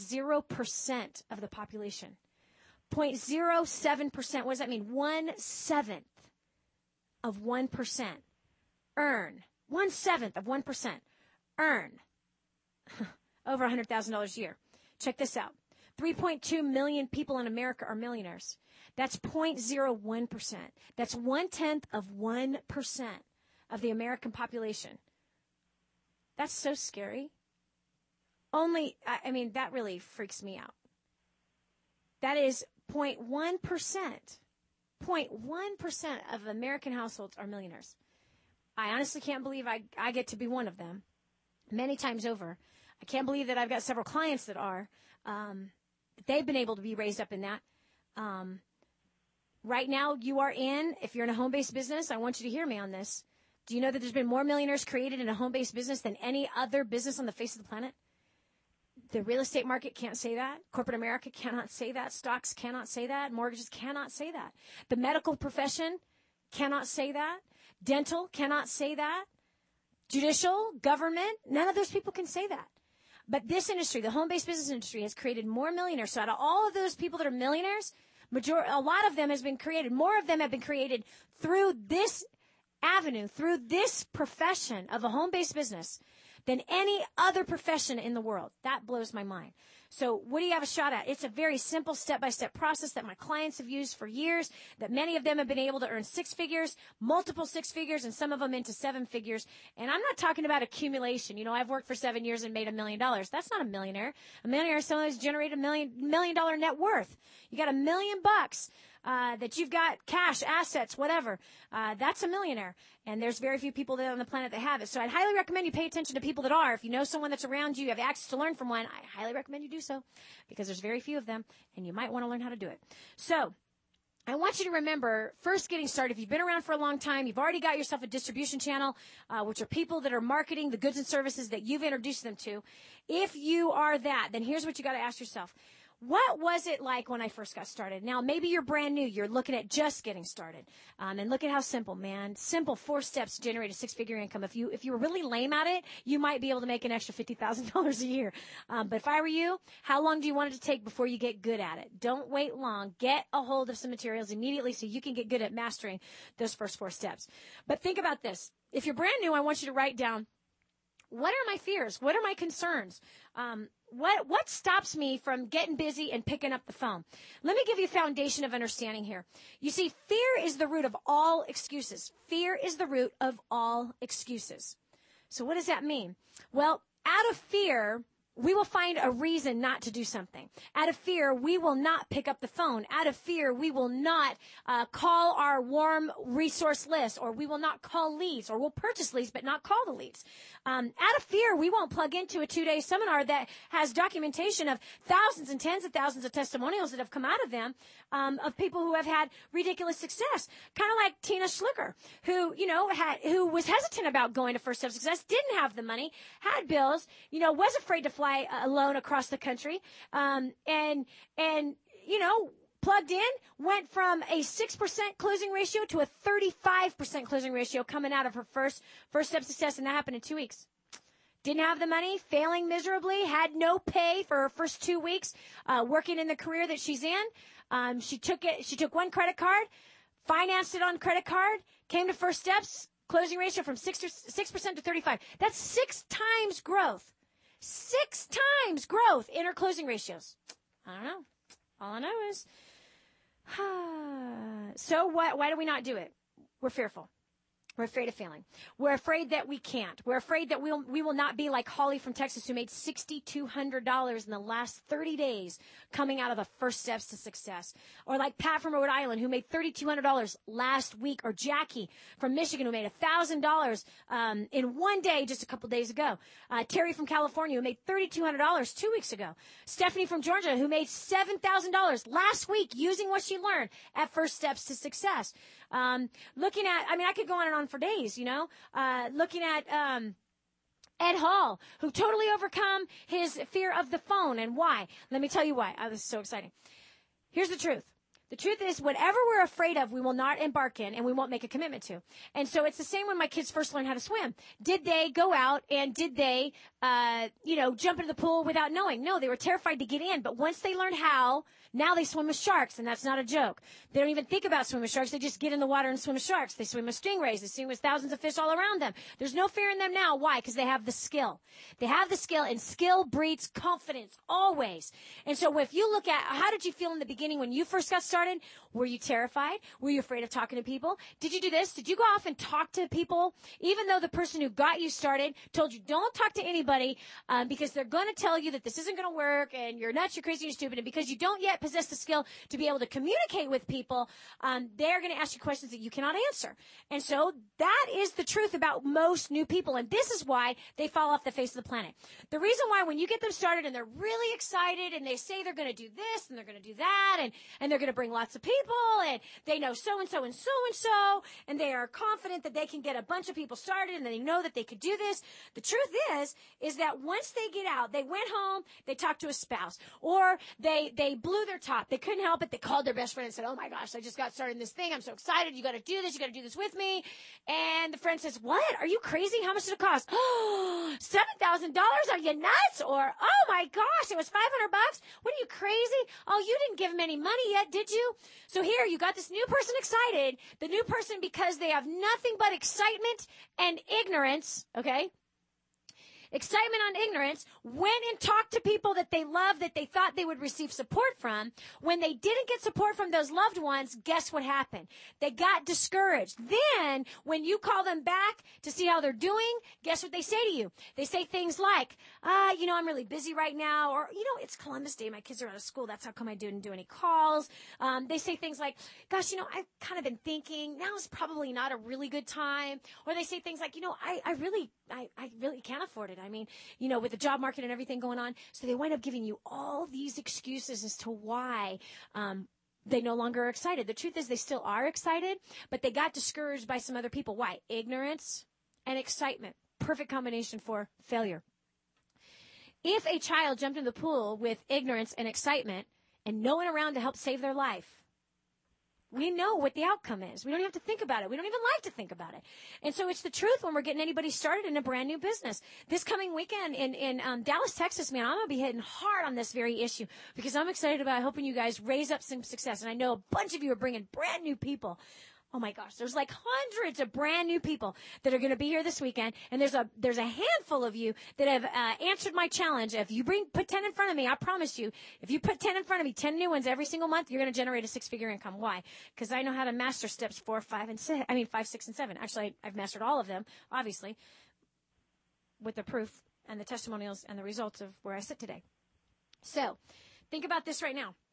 0.0% of the population. 0.07%. What does that mean? 1/7 of 1% earn. 1/7 of 1% earn over $100,000 a year. Check this out. 3.2 million people in America are millionaires. That's 0.01%. That's 1/10 of 1% of the American population. That's so scary. That really freaks me out. That is 0.1%. 0.1% of American households are millionaires. I honestly can't believe I get to be one of them many times over. I can't believe that I've got several clients that are. They've been able to be raised up in that. Right now, if you're in a home-based business, I want you to hear me on this. Do you know that there's been more millionaires created in a home-based business than any other business on the face of the planet? The real estate market can't say that. Corporate America cannot say that. Stocks cannot say that. Mortgages cannot say that. The medical profession cannot say that. Dental cannot say that. Judicial, government, none of those people can say that. But this industry, the home-based business industry, has created more millionaires. So out of all of those people that are millionaires, A lot of them has been created. More of them have been created through this avenue, through this profession of a home-based business than any other profession in the world. That blows my mind. So what do you have a shot at? It's a very simple step-by-step process that my clients have used for years, that many of them have been able to earn six figures, multiple six figures, and some of them into seven figures. And I'm not talking about accumulation. You know, I've worked for 7 years and made $1 million. That's not a millionaire. A millionaire is someone who's generated $1 million net worth. You got $1 million that you've got cash, assets, whatever. That's a millionaire. And there's very few people on the planet that have it. So I'd highly recommend you pay attention to people that are. If you know someone that's around you, you have access to learn from one, I highly recommend you do so because there's very few of them and you might want to learn how to do it. So I want you to remember, first getting started, if you've been around for a long time, you've already got yourself a distribution channel, which are people that are marketing the goods and services that you've introduced them to. If you are that, then here's what you got to ask yourself. What was it like when I first got started? Now, maybe you're brand new. You're looking at just getting started. And look at how simple, man. Simple 4 steps to generate a six-figure income. If you were really lame at it, you might be able to make an extra $50,000 a year. But if I were you, how long do you want it to take before you get good at it? Don't wait long. Get a hold of some materials immediately so you can get good at mastering those first 4 steps. But think about this. If you're brand new, I want you to write down, what are my fears? What are my concerns? What stops me from getting busy and picking up the phone? Let me give you a foundation of understanding here. You see, fear is the root of all excuses. Fear is the root of all excuses. So what does that mean? Well, out of fear, we will find a reason not to do something. Out of fear, we will not pick up the phone. Out of fear, we will not call our warm resource list, or we will not call leads, or we'll purchase leads but not call the leads. Out of fear, we won't plug into a 2-day seminar that has documentation of thousands and tens of thousands of testimonials that have come out of them, of people who have had ridiculous success. Kind of like Tina Schlicker, who was hesitant about going to First Step Success, didn't have the money, had bills, was afraid to fly alone across the country, plugged in, went from a 6% closing ratio to a 35% closing ratio coming out of her first step success, and that happened in 2 weeks. Didn't have the money, failing miserably, had no pay for her first 2 weeks, working in the career that she's in. She took one credit card, financed it on credit card, came to First Steps, closing ratio from 6% to 35. That's 6 times growth. 6 times growth in her closing ratios. I don't know. All I know is, so what? Why do we not do it? We're fearful. We're afraid of failing. We're afraid that we can't. We're afraid that we will not be like Holly from Texas, who made $6,200 in the last 30 days coming out of the First Steps to Success. Or like Pat from Rhode Island, who made $3,200 last week. Or Jackie from Michigan, who made $1,000 in one day just a couple days ago. Terry from California, who made $3,200 2 weeks ago. Stephanie from Georgia, who made $7,000 last week using what she learned at First Steps to Success. Looking at, I could go on and on for days, looking at, Ed Hall, who totally overcome his fear of the phone. And why? Let me tell you why. This is so exciting. Here's the truth. The truth is, whatever we're afraid of, we will not embark in and we won't make a commitment to. And so it's the same when my kids first learned how to swim. Did they go out and did they, jump into the pool without knowing? No, they were terrified to get in. But once they learned how, now they swim with sharks, and that's not a joke. They don't even think about swimming with sharks. They just get in the water and swim with sharks. They swim with stingrays. They swim with thousands of fish all around them. There's no fear in them now. Why? Because they have the skill. They have the skill, and skill breeds confidence, always. And so if you look at, how did you feel in the beginning when you first got started? Were you terrified? Were you afraid of talking to people? Did you do this? Did you go off and talk to people, even though the person who got you started told you, don't talk to anybody, because they're going to tell you that this isn't going to work, and you're nuts, you're crazy, you're stupid, and because you don't yet possess the skill to be able to communicate with people, they're going to ask you questions that you cannot answer. And so that is the truth about most new people, and this is why they fall off the face of the planet. The reason why when you get them started and they're really excited and they say they're going to do this and they're going to do that and they're going to bring lots of people and they know so-and-so and so-and-so and they are confident that they can get a bunch of people started and they know that they could do this. The truth is that once they get out, they went home, they talked to a spouse, or they blew their top. They couldn't help it. They called their best friend and said, oh my gosh, I just got started in this thing. I'm so excited. You got to do this. You got to do this with me. And the friend says, what? Are you crazy? How much did it cost? Oh, $7,000. Are you nuts? Or, oh my gosh, it was $500. What are you, crazy? Oh, you didn't give him any money yet, did you? So here you got this new person excited. The new person, because they have nothing but excitement and ignorance, okay? Excitement on ignorance, went and talked to people that they love, that they thought they would receive support from. When they didn't get support from those loved ones, guess what happened? They got discouraged. Then, when you call them back to see how they're doing, guess what they say to you? They say things like, I'm really busy right now, or, it's Columbus Day, my kids are out of school, that's how come I didn't do any calls. They say things like, gosh, I've kind of been thinking, now is probably not a really good time. Or they say things like, I really can't afford it. I mean, with the job market and everything going on. So they wind up giving you all these excuses as to why they no longer are excited. The truth is they still are excited, but they got discouraged by some other people. Why? Ignorance and excitement. Perfect combination for failure. If a child jumped in the pool with ignorance and excitement and no one around to help save their life, we know what the outcome is. We don't have to think about it. We don't even like to think about it. And so it's the truth when we're getting anybody started in a brand new business. This coming weekend in Dallas, Texas, man, I'm going to be hitting hard on this very issue because I'm excited about helping you guys raise up some success. And I know a bunch of you are bringing brand new people. Oh my gosh, there's like hundreds of brand new people that are going to be here this weekend. And there's a handful of you that have answered my challenge. If you put 10 in front of me, I promise you, if you put 10 in front of me, 10 new ones every single month, you're going to generate a 6-figure income. Why? Because I know how to master steps 4, 5, and 6. 5, 6, and 7. Actually, I've mastered all of them, obviously, with the proof and the testimonials and the results of where I sit today. So think about this right now.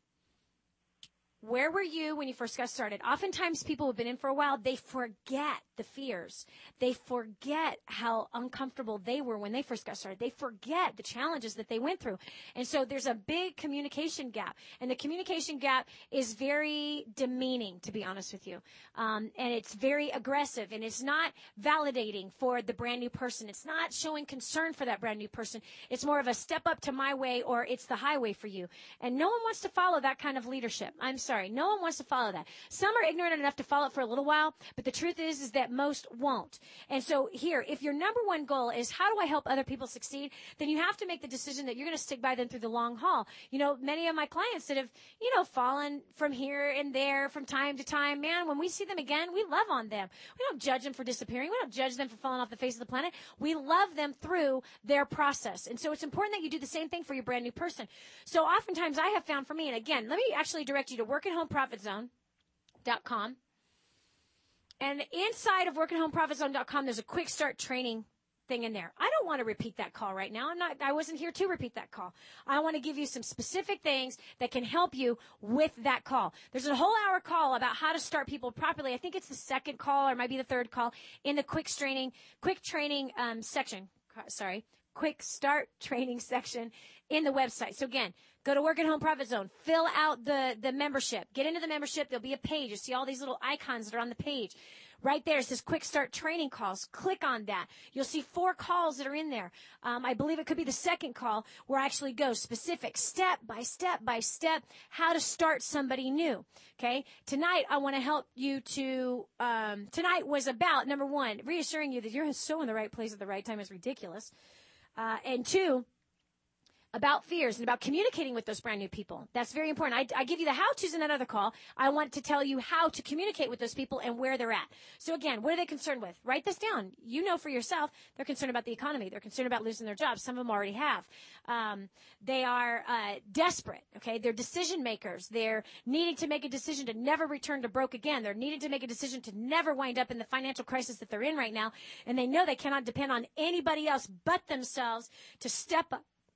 Where were you when you first got started? Oftentimes people who have been in for a while, they forget the fears. They forget how uncomfortable they were when they first got started. They forget the challenges that they went through. And so there's a big communication gap. And the communication gap is very demeaning, to be honest with you. And it's very aggressive. And it's not validating for the brand new person. It's not showing concern for that brand new person. It's more of a step up to my way, or it's the highway for you. And no one wants to follow that kind of leadership. I'm sorry. No one wants to follow that. Some are ignorant enough to follow it for a little while, but the truth is that most won't. And so here, if your number one goal is how do I help other people succeed, then you have to make the decision that you're going to stick by them through the long haul. Many of my clients that have, fallen from here and there from time to time, man, when we see them again, we love on them. We don't judge them for disappearing. We don't judge them for falling off the face of the planet. We love them through their process. And so it's important that you do the same thing for your brand new person. So oftentimes I have found for me, and again, let me actually direct you to workathomeprofitzone.com. And inside of workathomeprofitzone.com, there's a quick start training thing in there. I don't want to repeat that call right now. I wasn't here to repeat that call. I want to give you some specific things that can help you with that call. There's a whole hour call about how to start people properly. I think it's the second call or it might be the third call in the quick start training section in the website. So again, go to Work at Home Profit Zone, fill out the membership, get into the membership. There'll be a page. You see all these little icons that are on the page. Right there, it says quick start training calls. Click on that. You'll see 4 calls that are in there. I believe it could be the second call where I actually go specific step by step by step how to start somebody new. Okay. Tonight, I want to help you to, tonight was about, number 1, reassuring you that you're so in the right place at the right time is ridiculous. And 2, about fears and about communicating with those brand new people. That's very important. I give you the how-tos in that other call. I want to tell you how to communicate with those people and where they're at. So again, what are they concerned with? Write this down. You know for yourself, they're concerned about the economy. They're concerned about losing their jobs. Some of them already have. They are desperate, okay? They're decision makers. They're needing to make a decision to never return to broke again. They're needing to make a decision to never wind up in the financial crisis that they're in right now. And they know they cannot depend on anybody else but themselves to step up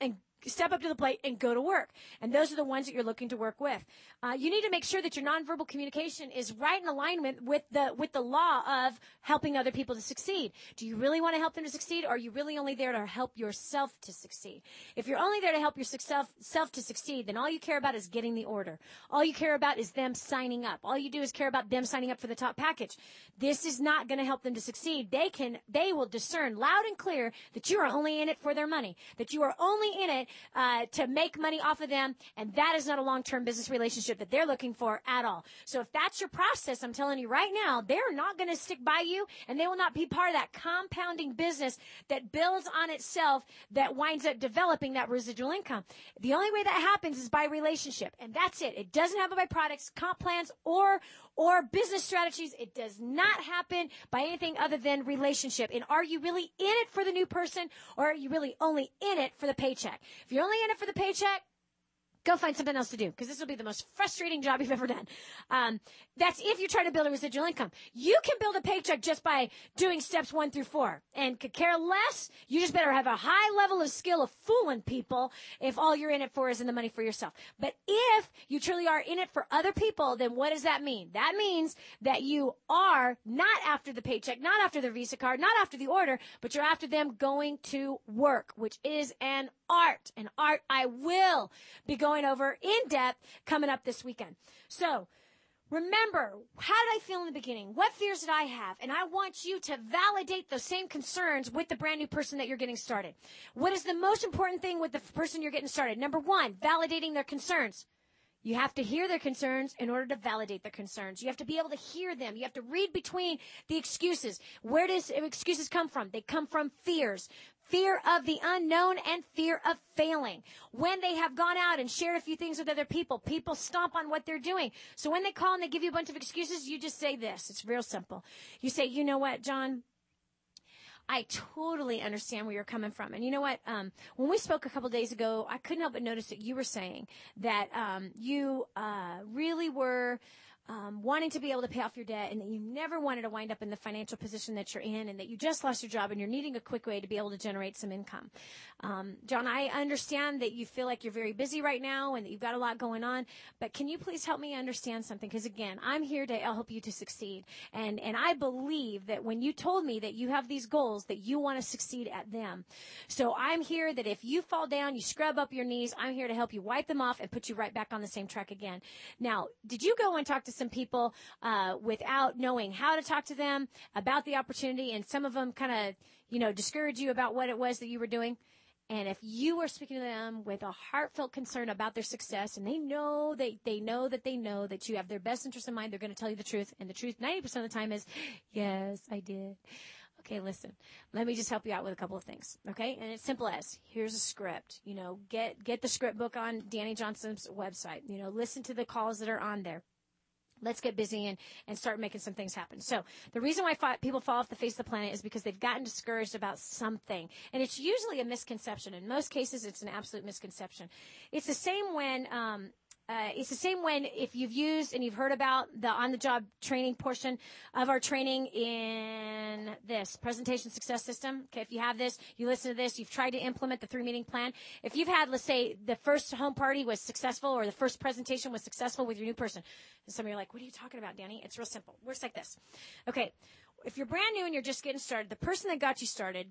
step up to the plate and go to work. And those are the ones that you're looking to work with. You need to make sure that your nonverbal communication is right in alignment with the law of helping other people to succeed. Do you really want to help them to succeed, or are you really only there to help yourself to succeed? If you're only there to help yourself to succeed, then all you care about is getting the order. All you care about is them signing up. All you do is care about them signing up for the top package. This is not going to help them to succeed. They will discern loud and clear that you are only in it for their money, that you are only in it to make money off of them, and that is not a long-term business relationship that they're looking for at all. So if that's your process, I'm telling you right now, they're not going to stick by you, and they will not be part of that compounding business that builds on itself, that winds up developing that residual income. The only way that happens is by relationship, and that's it. It doesn't happen by products, comp plans, or business strategies. It does not happen by anything other than relationship. And are you really in it for the new person, or are you really only in it for the paycheck? If you're only in it for the paycheck, go find something else to do, because this will be the most frustrating job you've ever done. That's if you're trying to build a residual income. You can build a paycheck just by doing steps 1 through 4 and could care less. You just better have a high level of skill of fooling people if all you're in it for is in the money for yourself. But if you truly are in it for other people, then what does that mean? That means that you are not after the paycheck, not after the Visa card, not after the order, but you're after them going to work, which is an art. An art I will be going over in depth coming up this weekend. So remember, how did I feel in the beginning? What fears did I have? And I want you to validate those same concerns with the brand new person that you're getting started. What is the most important thing with the person you're getting started? Number 1, validating their concerns. You have to hear their concerns in order to validate their concerns. You have to be able to hear them. You have to read between the excuses. Where does excuses come from? They come from fears. Fear of the unknown and fear of failing. When they have gone out and shared a few things with other people, people stomp on what they're doing. So when they call and they give you a bunch of excuses, you just say this. It's real simple. You say, you know what, John? I totally understand where you're coming from. And you know what? When we spoke a couple days ago, I couldn't help but notice that you were saying that you really were wanting to be able to pay off your debt, and that you never wanted to wind up in the financial position that you're in, and that you just lost your job and you're needing a quick way to be able to generate some income. John, I understand that you feel like you're very busy right now and that you've got a lot going on, but can you please help me understand something? Because again, I'm here to help you to succeed. And I believe that when you told me that you have these goals, that you want to succeed at them. So I'm here that if you fall down, you scrub up your knees, I'm here to help you wipe them off and put you right back on the same track again. Now, did you go and talk to some people without knowing how to talk to them about the opportunity, and some of them kind of, discourage you about what it was that you were doing? And if you are speaking to them with a heartfelt concern about their success, and they know that you have their best interest in mind, they're going to tell you the truth. And the truth 90% of the time is, yes, I did. Okay, listen, let me just help you out with a couple of things. Okay. And it's simple as, here's a script, get the script book on Danny Johnson's website, listen to the calls that are on there. Let's get busy and start making some things happen. So the reason why people fall off the face of the planet is because they've gotten discouraged about something. And it's usually a misconception. In most cases, it's an absolute misconception. It's the same when if you've used and you've heard about the on-the-job training portion of our training in this presentation success system. Okay, if you have this, you listen to this, you've tried to implement the 3-meeting plan. If you've had, let's say, the first home party was successful, or the first presentation was successful with your new person. And some of you are like, what are you talking about, Danny? It's real simple. It works like this. Okay, if you're brand new and you're just getting started, the person that got you started,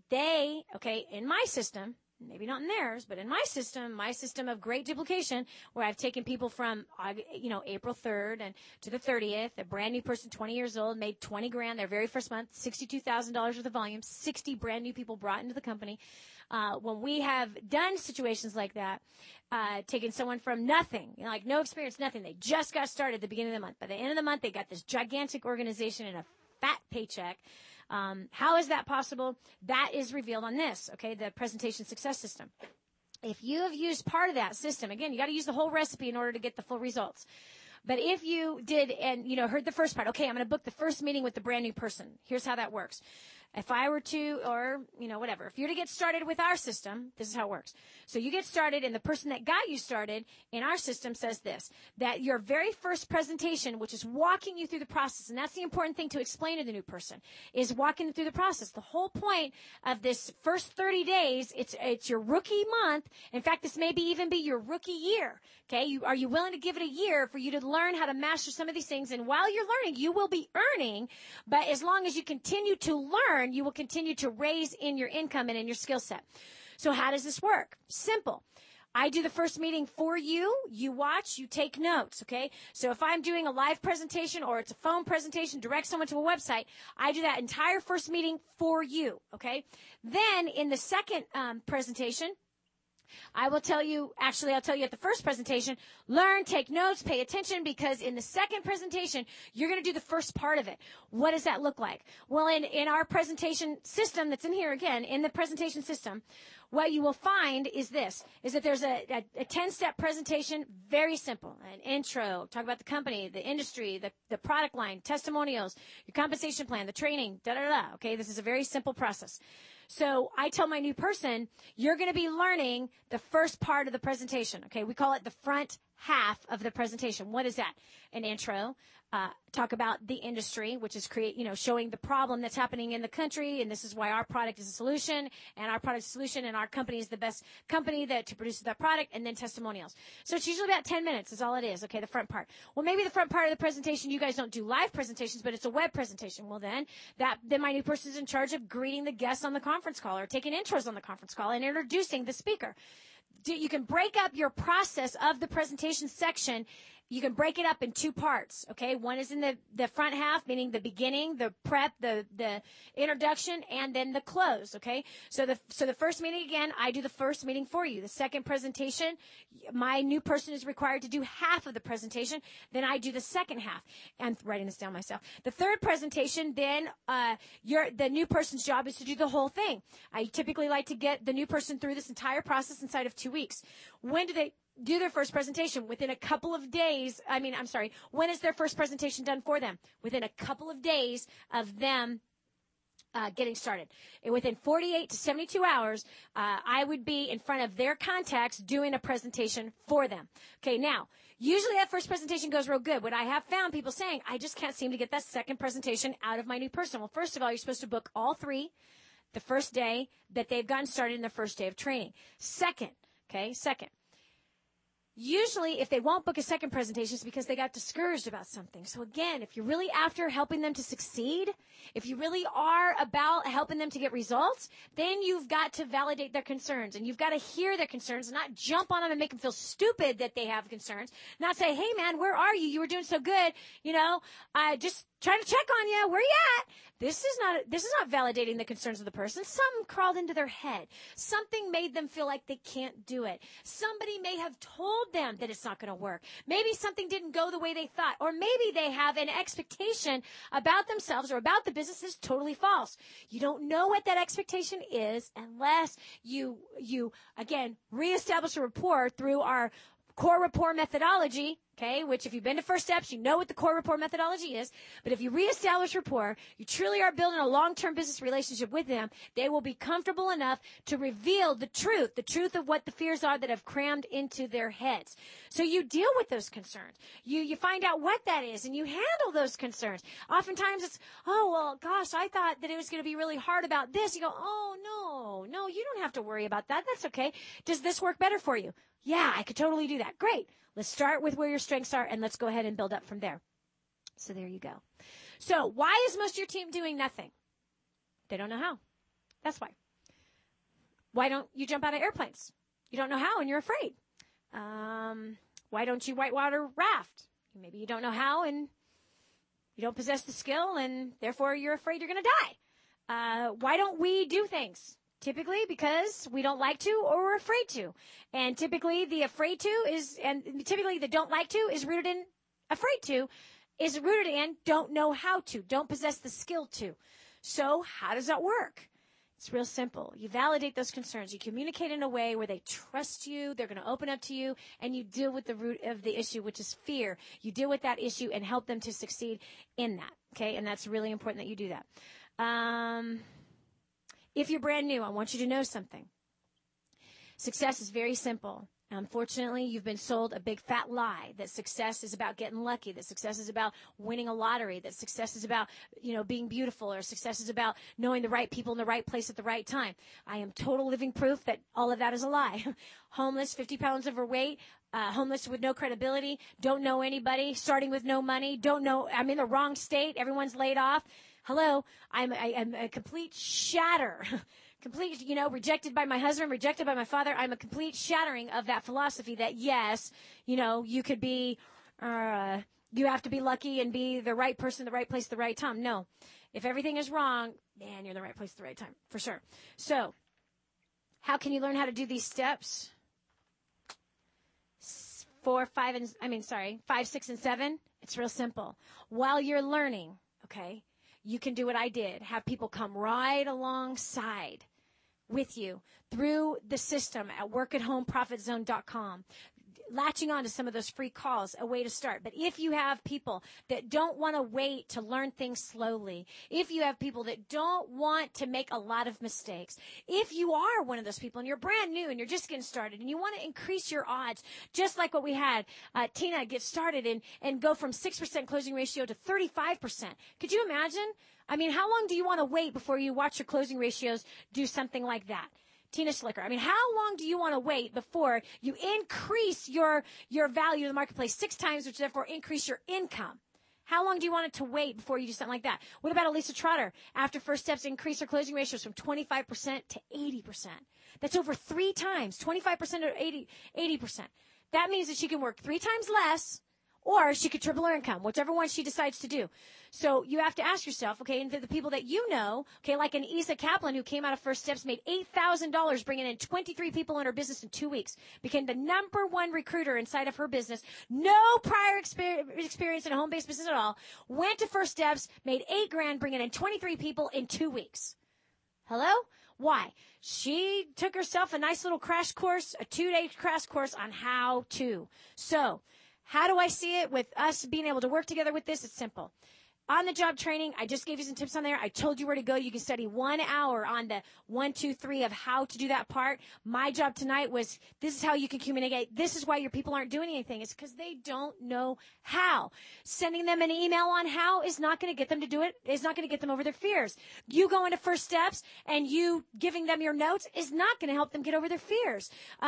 in my system, maybe not in theirs, but in my system of great duplication, where I've taken people from, April 3rd and to the 30th, a brand new person, 20 years old, made $20,000 their very first month, $62,000 worth of volume, 60 brand new people brought into the company. When we have done situations like that, taking someone from nothing, like no experience, nothing, they just got started at the beginning of the month. By the end of the month, they got this gigantic organization and a fat paycheck. How is that possible? That is revealed on this, the presentation success system. If you have used part of that system, again, you got to use the whole recipe in order to get the full results. But if you did and, heard the first part, I'm going to book the first meeting with the brand new person. Here's how that works. If I were to, or, whatever, if you're to get started with our system, this is how it works. So you get started, and the person that got you started in our system says this, that your very first presentation, which is walking you through the process, and that's the important thing to explain to the new person, is walking them through the process. The whole point of this first 30 days, it's your rookie month. In fact, this may even be your rookie year. Okay. Are you willing to give it a year for you to learn how to master some of these things? And while you're learning, you will be earning, but as long as you continue to learn, you will continue to raise in your income and in your skill set. So how does this work? Simple. I do the first meeting for you. You watch, you take notes, okay? So if I'm doing a live presentation or it's a phone presentation, direct someone to a website, I do that entire first meeting for you, okay? Then in the second presentation, I'll tell you at the first presentation, learn, take notes, pay attention, because in the second presentation, you're going to do the first part of it. What does that look like? Well, in our presentation system that's in here again, in the presentation system, what you will find is that there's a 10-step presentation, very simple. An intro, talk about the company, the industry, the product line, testimonials, your compensation plan, the training, da-da-da. Okay, this is a very simple process. So I tell my new person, you're going to be learning the first part of the presentation. Okay, we call it the front half of the presentation. What is that? An intro. Talk about the industry, which is showing the problem that's happening in the country, and this is why our product is a solution, and our product is a solution, and our company is the best company to produce that product, and then testimonials. So it's usually about 10 minutes is all it is, okay, the front part. Well, maybe the front part of the presentation, you guys don't do live presentations, but it's a web presentation. Well, then my new person is in charge of greeting the guests on the conference call or taking intros on the conference call and introducing the speaker. You can break up your process of the presentation section. You can break it up in two parts, okay? One is in the front half, meaning the beginning, the prep, the introduction, and then the close, okay? So the first meeting, again, I do the first meeting for you. The second presentation, my new person is required to do half of the presentation. Then I do the second half. I'm writing this down myself. The third presentation, then the new person's job is to do the whole thing. I typically like to get the new person through this entire process inside of 2 weeks. When do they do their first presentation? Within a couple of days. When is their first presentation done for them? Within a couple of days of them getting started. And within 48 to 72 hours, I would be in front of their contacts doing a presentation for them. Okay, now, usually that first presentation goes real good. What I have found people saying, I just can't seem to get that second presentation out of my new person. Well, first of all, you're supposed to book all three the first day that they've gotten started in their first day of training. Second, usually, if they won't book a second presentation, it's because they got discouraged about something. So again, if you're really after helping them to succeed, if you really are about helping them to get results, then you've got to validate their concerns, and you've got to hear their concerns and not jump on them and make them feel stupid that they have concerns. Not say, hey man, where are you? You were doing so good. Just trying to check on you. Where you at? This is not validating the concerns of the person. Something crawled into their head. Something made them feel like they can't do it. Somebody may have told them that it's not going to work. Maybe something didn't go the way they thought. Or maybe they have an expectation about themselves or about the business is totally false. You don't know what that expectation is unless you again, reestablish a rapport through our core rapport methodology, okay, which if you've been to First Steps, you know what the core rapport methodology is. But if you reestablish rapport, you truly are building a long-term business relationship with them, they will be comfortable enough to reveal the truth of what the fears are that have crammed into their heads. So you deal with those concerns. You find out what that is, and you handle those concerns. Oftentimes it's, oh, well, gosh, I thought that it was going to be really hard about this. You go, oh, no, you don't have to worry about that. That's okay. Does this work better for you? Yeah, I could totally do that. Great. Let's start with where your strengths are, and let's go ahead and build up from there. So there you go. So why is most of your team doing nothing? They don't know how. That's why. Why don't you jump out of airplanes? You don't know how, and you're afraid. Why don't you whitewater raft? Maybe you don't know how, and you don't possess the skill, and therefore you're afraid you're going to die. Why don't we do things? Typically because we don't like to or we're afraid to. And typically the don't like to is rooted in don't know how to, don't possess the skill to. So how does that work? It's real simple. You validate those concerns. You communicate in a way where they trust you. They're going to open up to you, and you deal with the root of the issue, which is fear. You deal with that issue and help them to succeed in that. Okay. And that's really important that you do that. If you're brand new, I want you to know something. Success is very simple. Unfortunately, you've been sold a big fat lie that success is about getting lucky, that success is about winning a lottery, that success is about, being beautiful, or success is about knowing the right people in the right place at the right time. I am total living proof that all of that is a lie. Homeless, 50 pounds overweight, homeless with no credibility, don't know anybody, starting with no money, I'm in the wrong state, everyone's laid off. Hello, I'm a complete shatter. Complete, rejected by my husband, rejected by my father. I'm a complete shattering of that philosophy that, yes, you could be, you have to be lucky and be the right person, the right place, the right time. No. If everything is wrong, man, you're in the right place at the right time, for sure. So, how can you learn how to do these steps? 5, 6, and 7. It's real simple. While you're learning, okay, you can do what I did. Have people come right alongside with you through the system at workathomeprofitzone.com. Latching on to some of those free calls, a way to start. But if you have people that don't want to wait to learn things slowly, if you have people that don't want to make a lot of mistakes, if you are one of those people and you're brand new and you're just getting started and you want to increase your odds, just like what we had Tina get started and go from 6% closing ratio to 35%. Could you imagine? I mean, how long do you want to wait before you watch your closing ratios do something like that? Tina Slicker. I mean, how long do you want to wait before you increase your value in the marketplace 6 times, which therefore increase your income? How long do you want it to wait before you do something like that? What about Elisa Trotter? After First Steps, increase her closing ratios from 25% to 80%. That's over 3 times, 25% to 80%. That means that she can work 3 times less, or she could triple her income, whichever one she decides to do. So you have to ask yourself, okay, and the people that you know, okay, like an Isa Kaplan who came out of First Steps, made $8,000, bringing in 23 people in her business in 2 weeks, became the #1 recruiter inside of her business, no prior experience in a home-based business at all, went to First Steps, made $8,000, bringing in 23 people in 2 weeks. Hello? Why? She took herself a nice little crash course, a 2-day crash course on how to. So, how do I see it with us being able to work together with this? It's simple. On the job training, I just gave you some tips on there. I told you where to go. You can study 1 hour on the 1, 2, 3 of how to do that part. My job tonight was, this is how you can communicate. This is why your people aren't doing anything. It's because they don't know how. Sending them an email on how is not going to get them to do it. Is not going to get them over their fears. You go into First Steps and you giving them your notes is not going to help them get over their fears.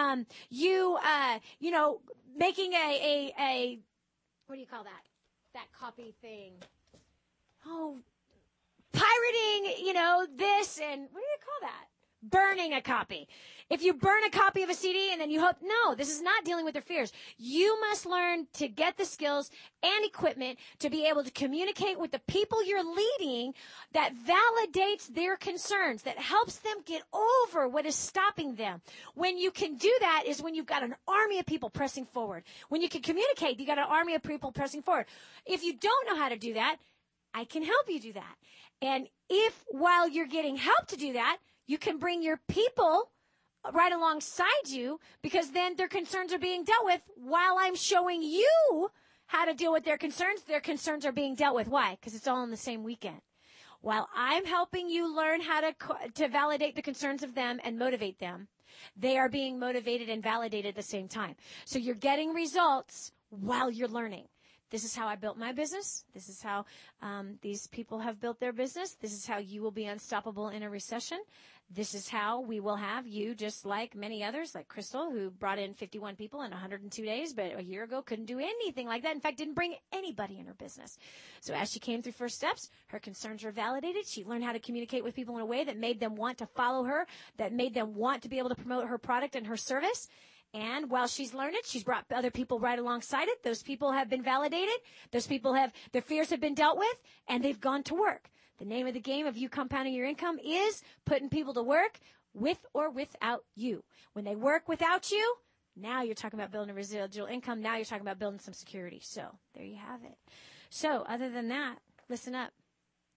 Making a what do you call that? That copy thing. Oh, pirating, this and what do you call that? Burning a copy. If you burn a copy of a CD and then you hope, no, this is not dealing with their fears. You must learn to get the skills and equipment to be able to communicate with the people you're leading that validates their concerns, that helps them get over what is stopping them. When you can do that is when you've got an army of people pressing forward. When you can communicate, you got an army of people pressing forward. If you don't know how to do that, I can help you do that. And if while you're getting help to do that, you can bring your people right alongside you, because then their concerns are being dealt with while I'm showing you how to deal with their concerns are being dealt with. Why? Because it's all in the same weekend. While I'm helping you learn how to validate the concerns of them and motivate them, they are being motivated and validated at the same time. So you're getting results while you're learning. This is how I built my business. This is how these people have built their business. This is how you will be unstoppable in a recession. This is how we will have you, just like many others, like Crystal, who brought in 51 people in 102 days, but a year ago couldn't do anything like that. In fact, didn't bring anybody in her business. So as she came through First Steps, her concerns were validated. She learned how to communicate with people in a way that made them want to follow her, that made them want to be able to promote her product and her service. And while she's learned it, she's brought other people right alongside it. Those people have been validated. Those people their fears have been dealt with, and they've gone to work. The name of the game of you compounding your income is putting people to work with or without you. When they work without you, now you're talking about building a residual income. Now you're talking about building some security. So there you have it. So other than that, listen up.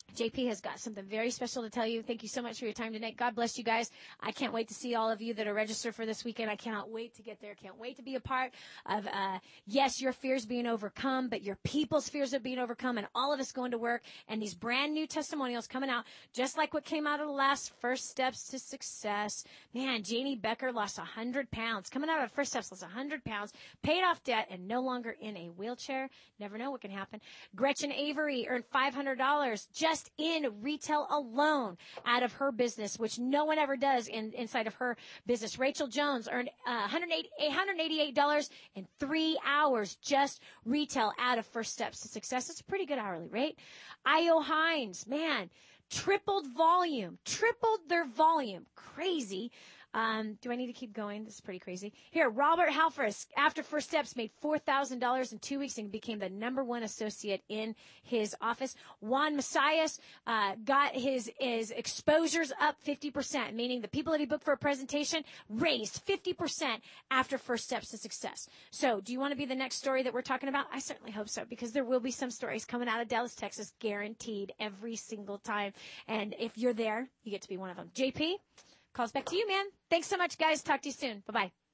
JP has got something very special to tell you. Thank you so much for your time tonight. God bless you guys. I can't wait to see all of you that are registered for this weekend. I cannot wait to get there. Can't wait to be a part of, yes, your fears being overcome, but your people's fears are being overcome, and all of us going to work, and these brand new testimonials coming out, just like what came out of the last First Steps to Success. Man, Janie Becker lost 100 pounds. Coming out of First Steps, lost 100 pounds, paid off debt, and no longer in a wheelchair. Never know what can happen. Gretchen Avery earned $500 just in retail alone out of her business, which no one ever does inside of her business. Rachel Jones earned $888 in 3 hours just retail out of First Steps to Success. It's a pretty good hourly rate. Io Hines, man, tripled their volume. Crazy. Do I need to keep going? This is pretty crazy. Here, Robert Halfris, after First Steps, made $4,000 in 2 weeks and became the #1 associate in his office. Juan Messias got his exposures up 50%, meaning the people that he booked for a presentation raised 50% after First Steps to Success. So do you want to be the next story that we're talking about? I certainly hope so, because there will be some stories coming out of Dallas, Texas, guaranteed every single time. And if you're there, you get to be one of them. JP? Calls back to you, man. Thanks so much, guys. Talk to you soon. Bye-bye.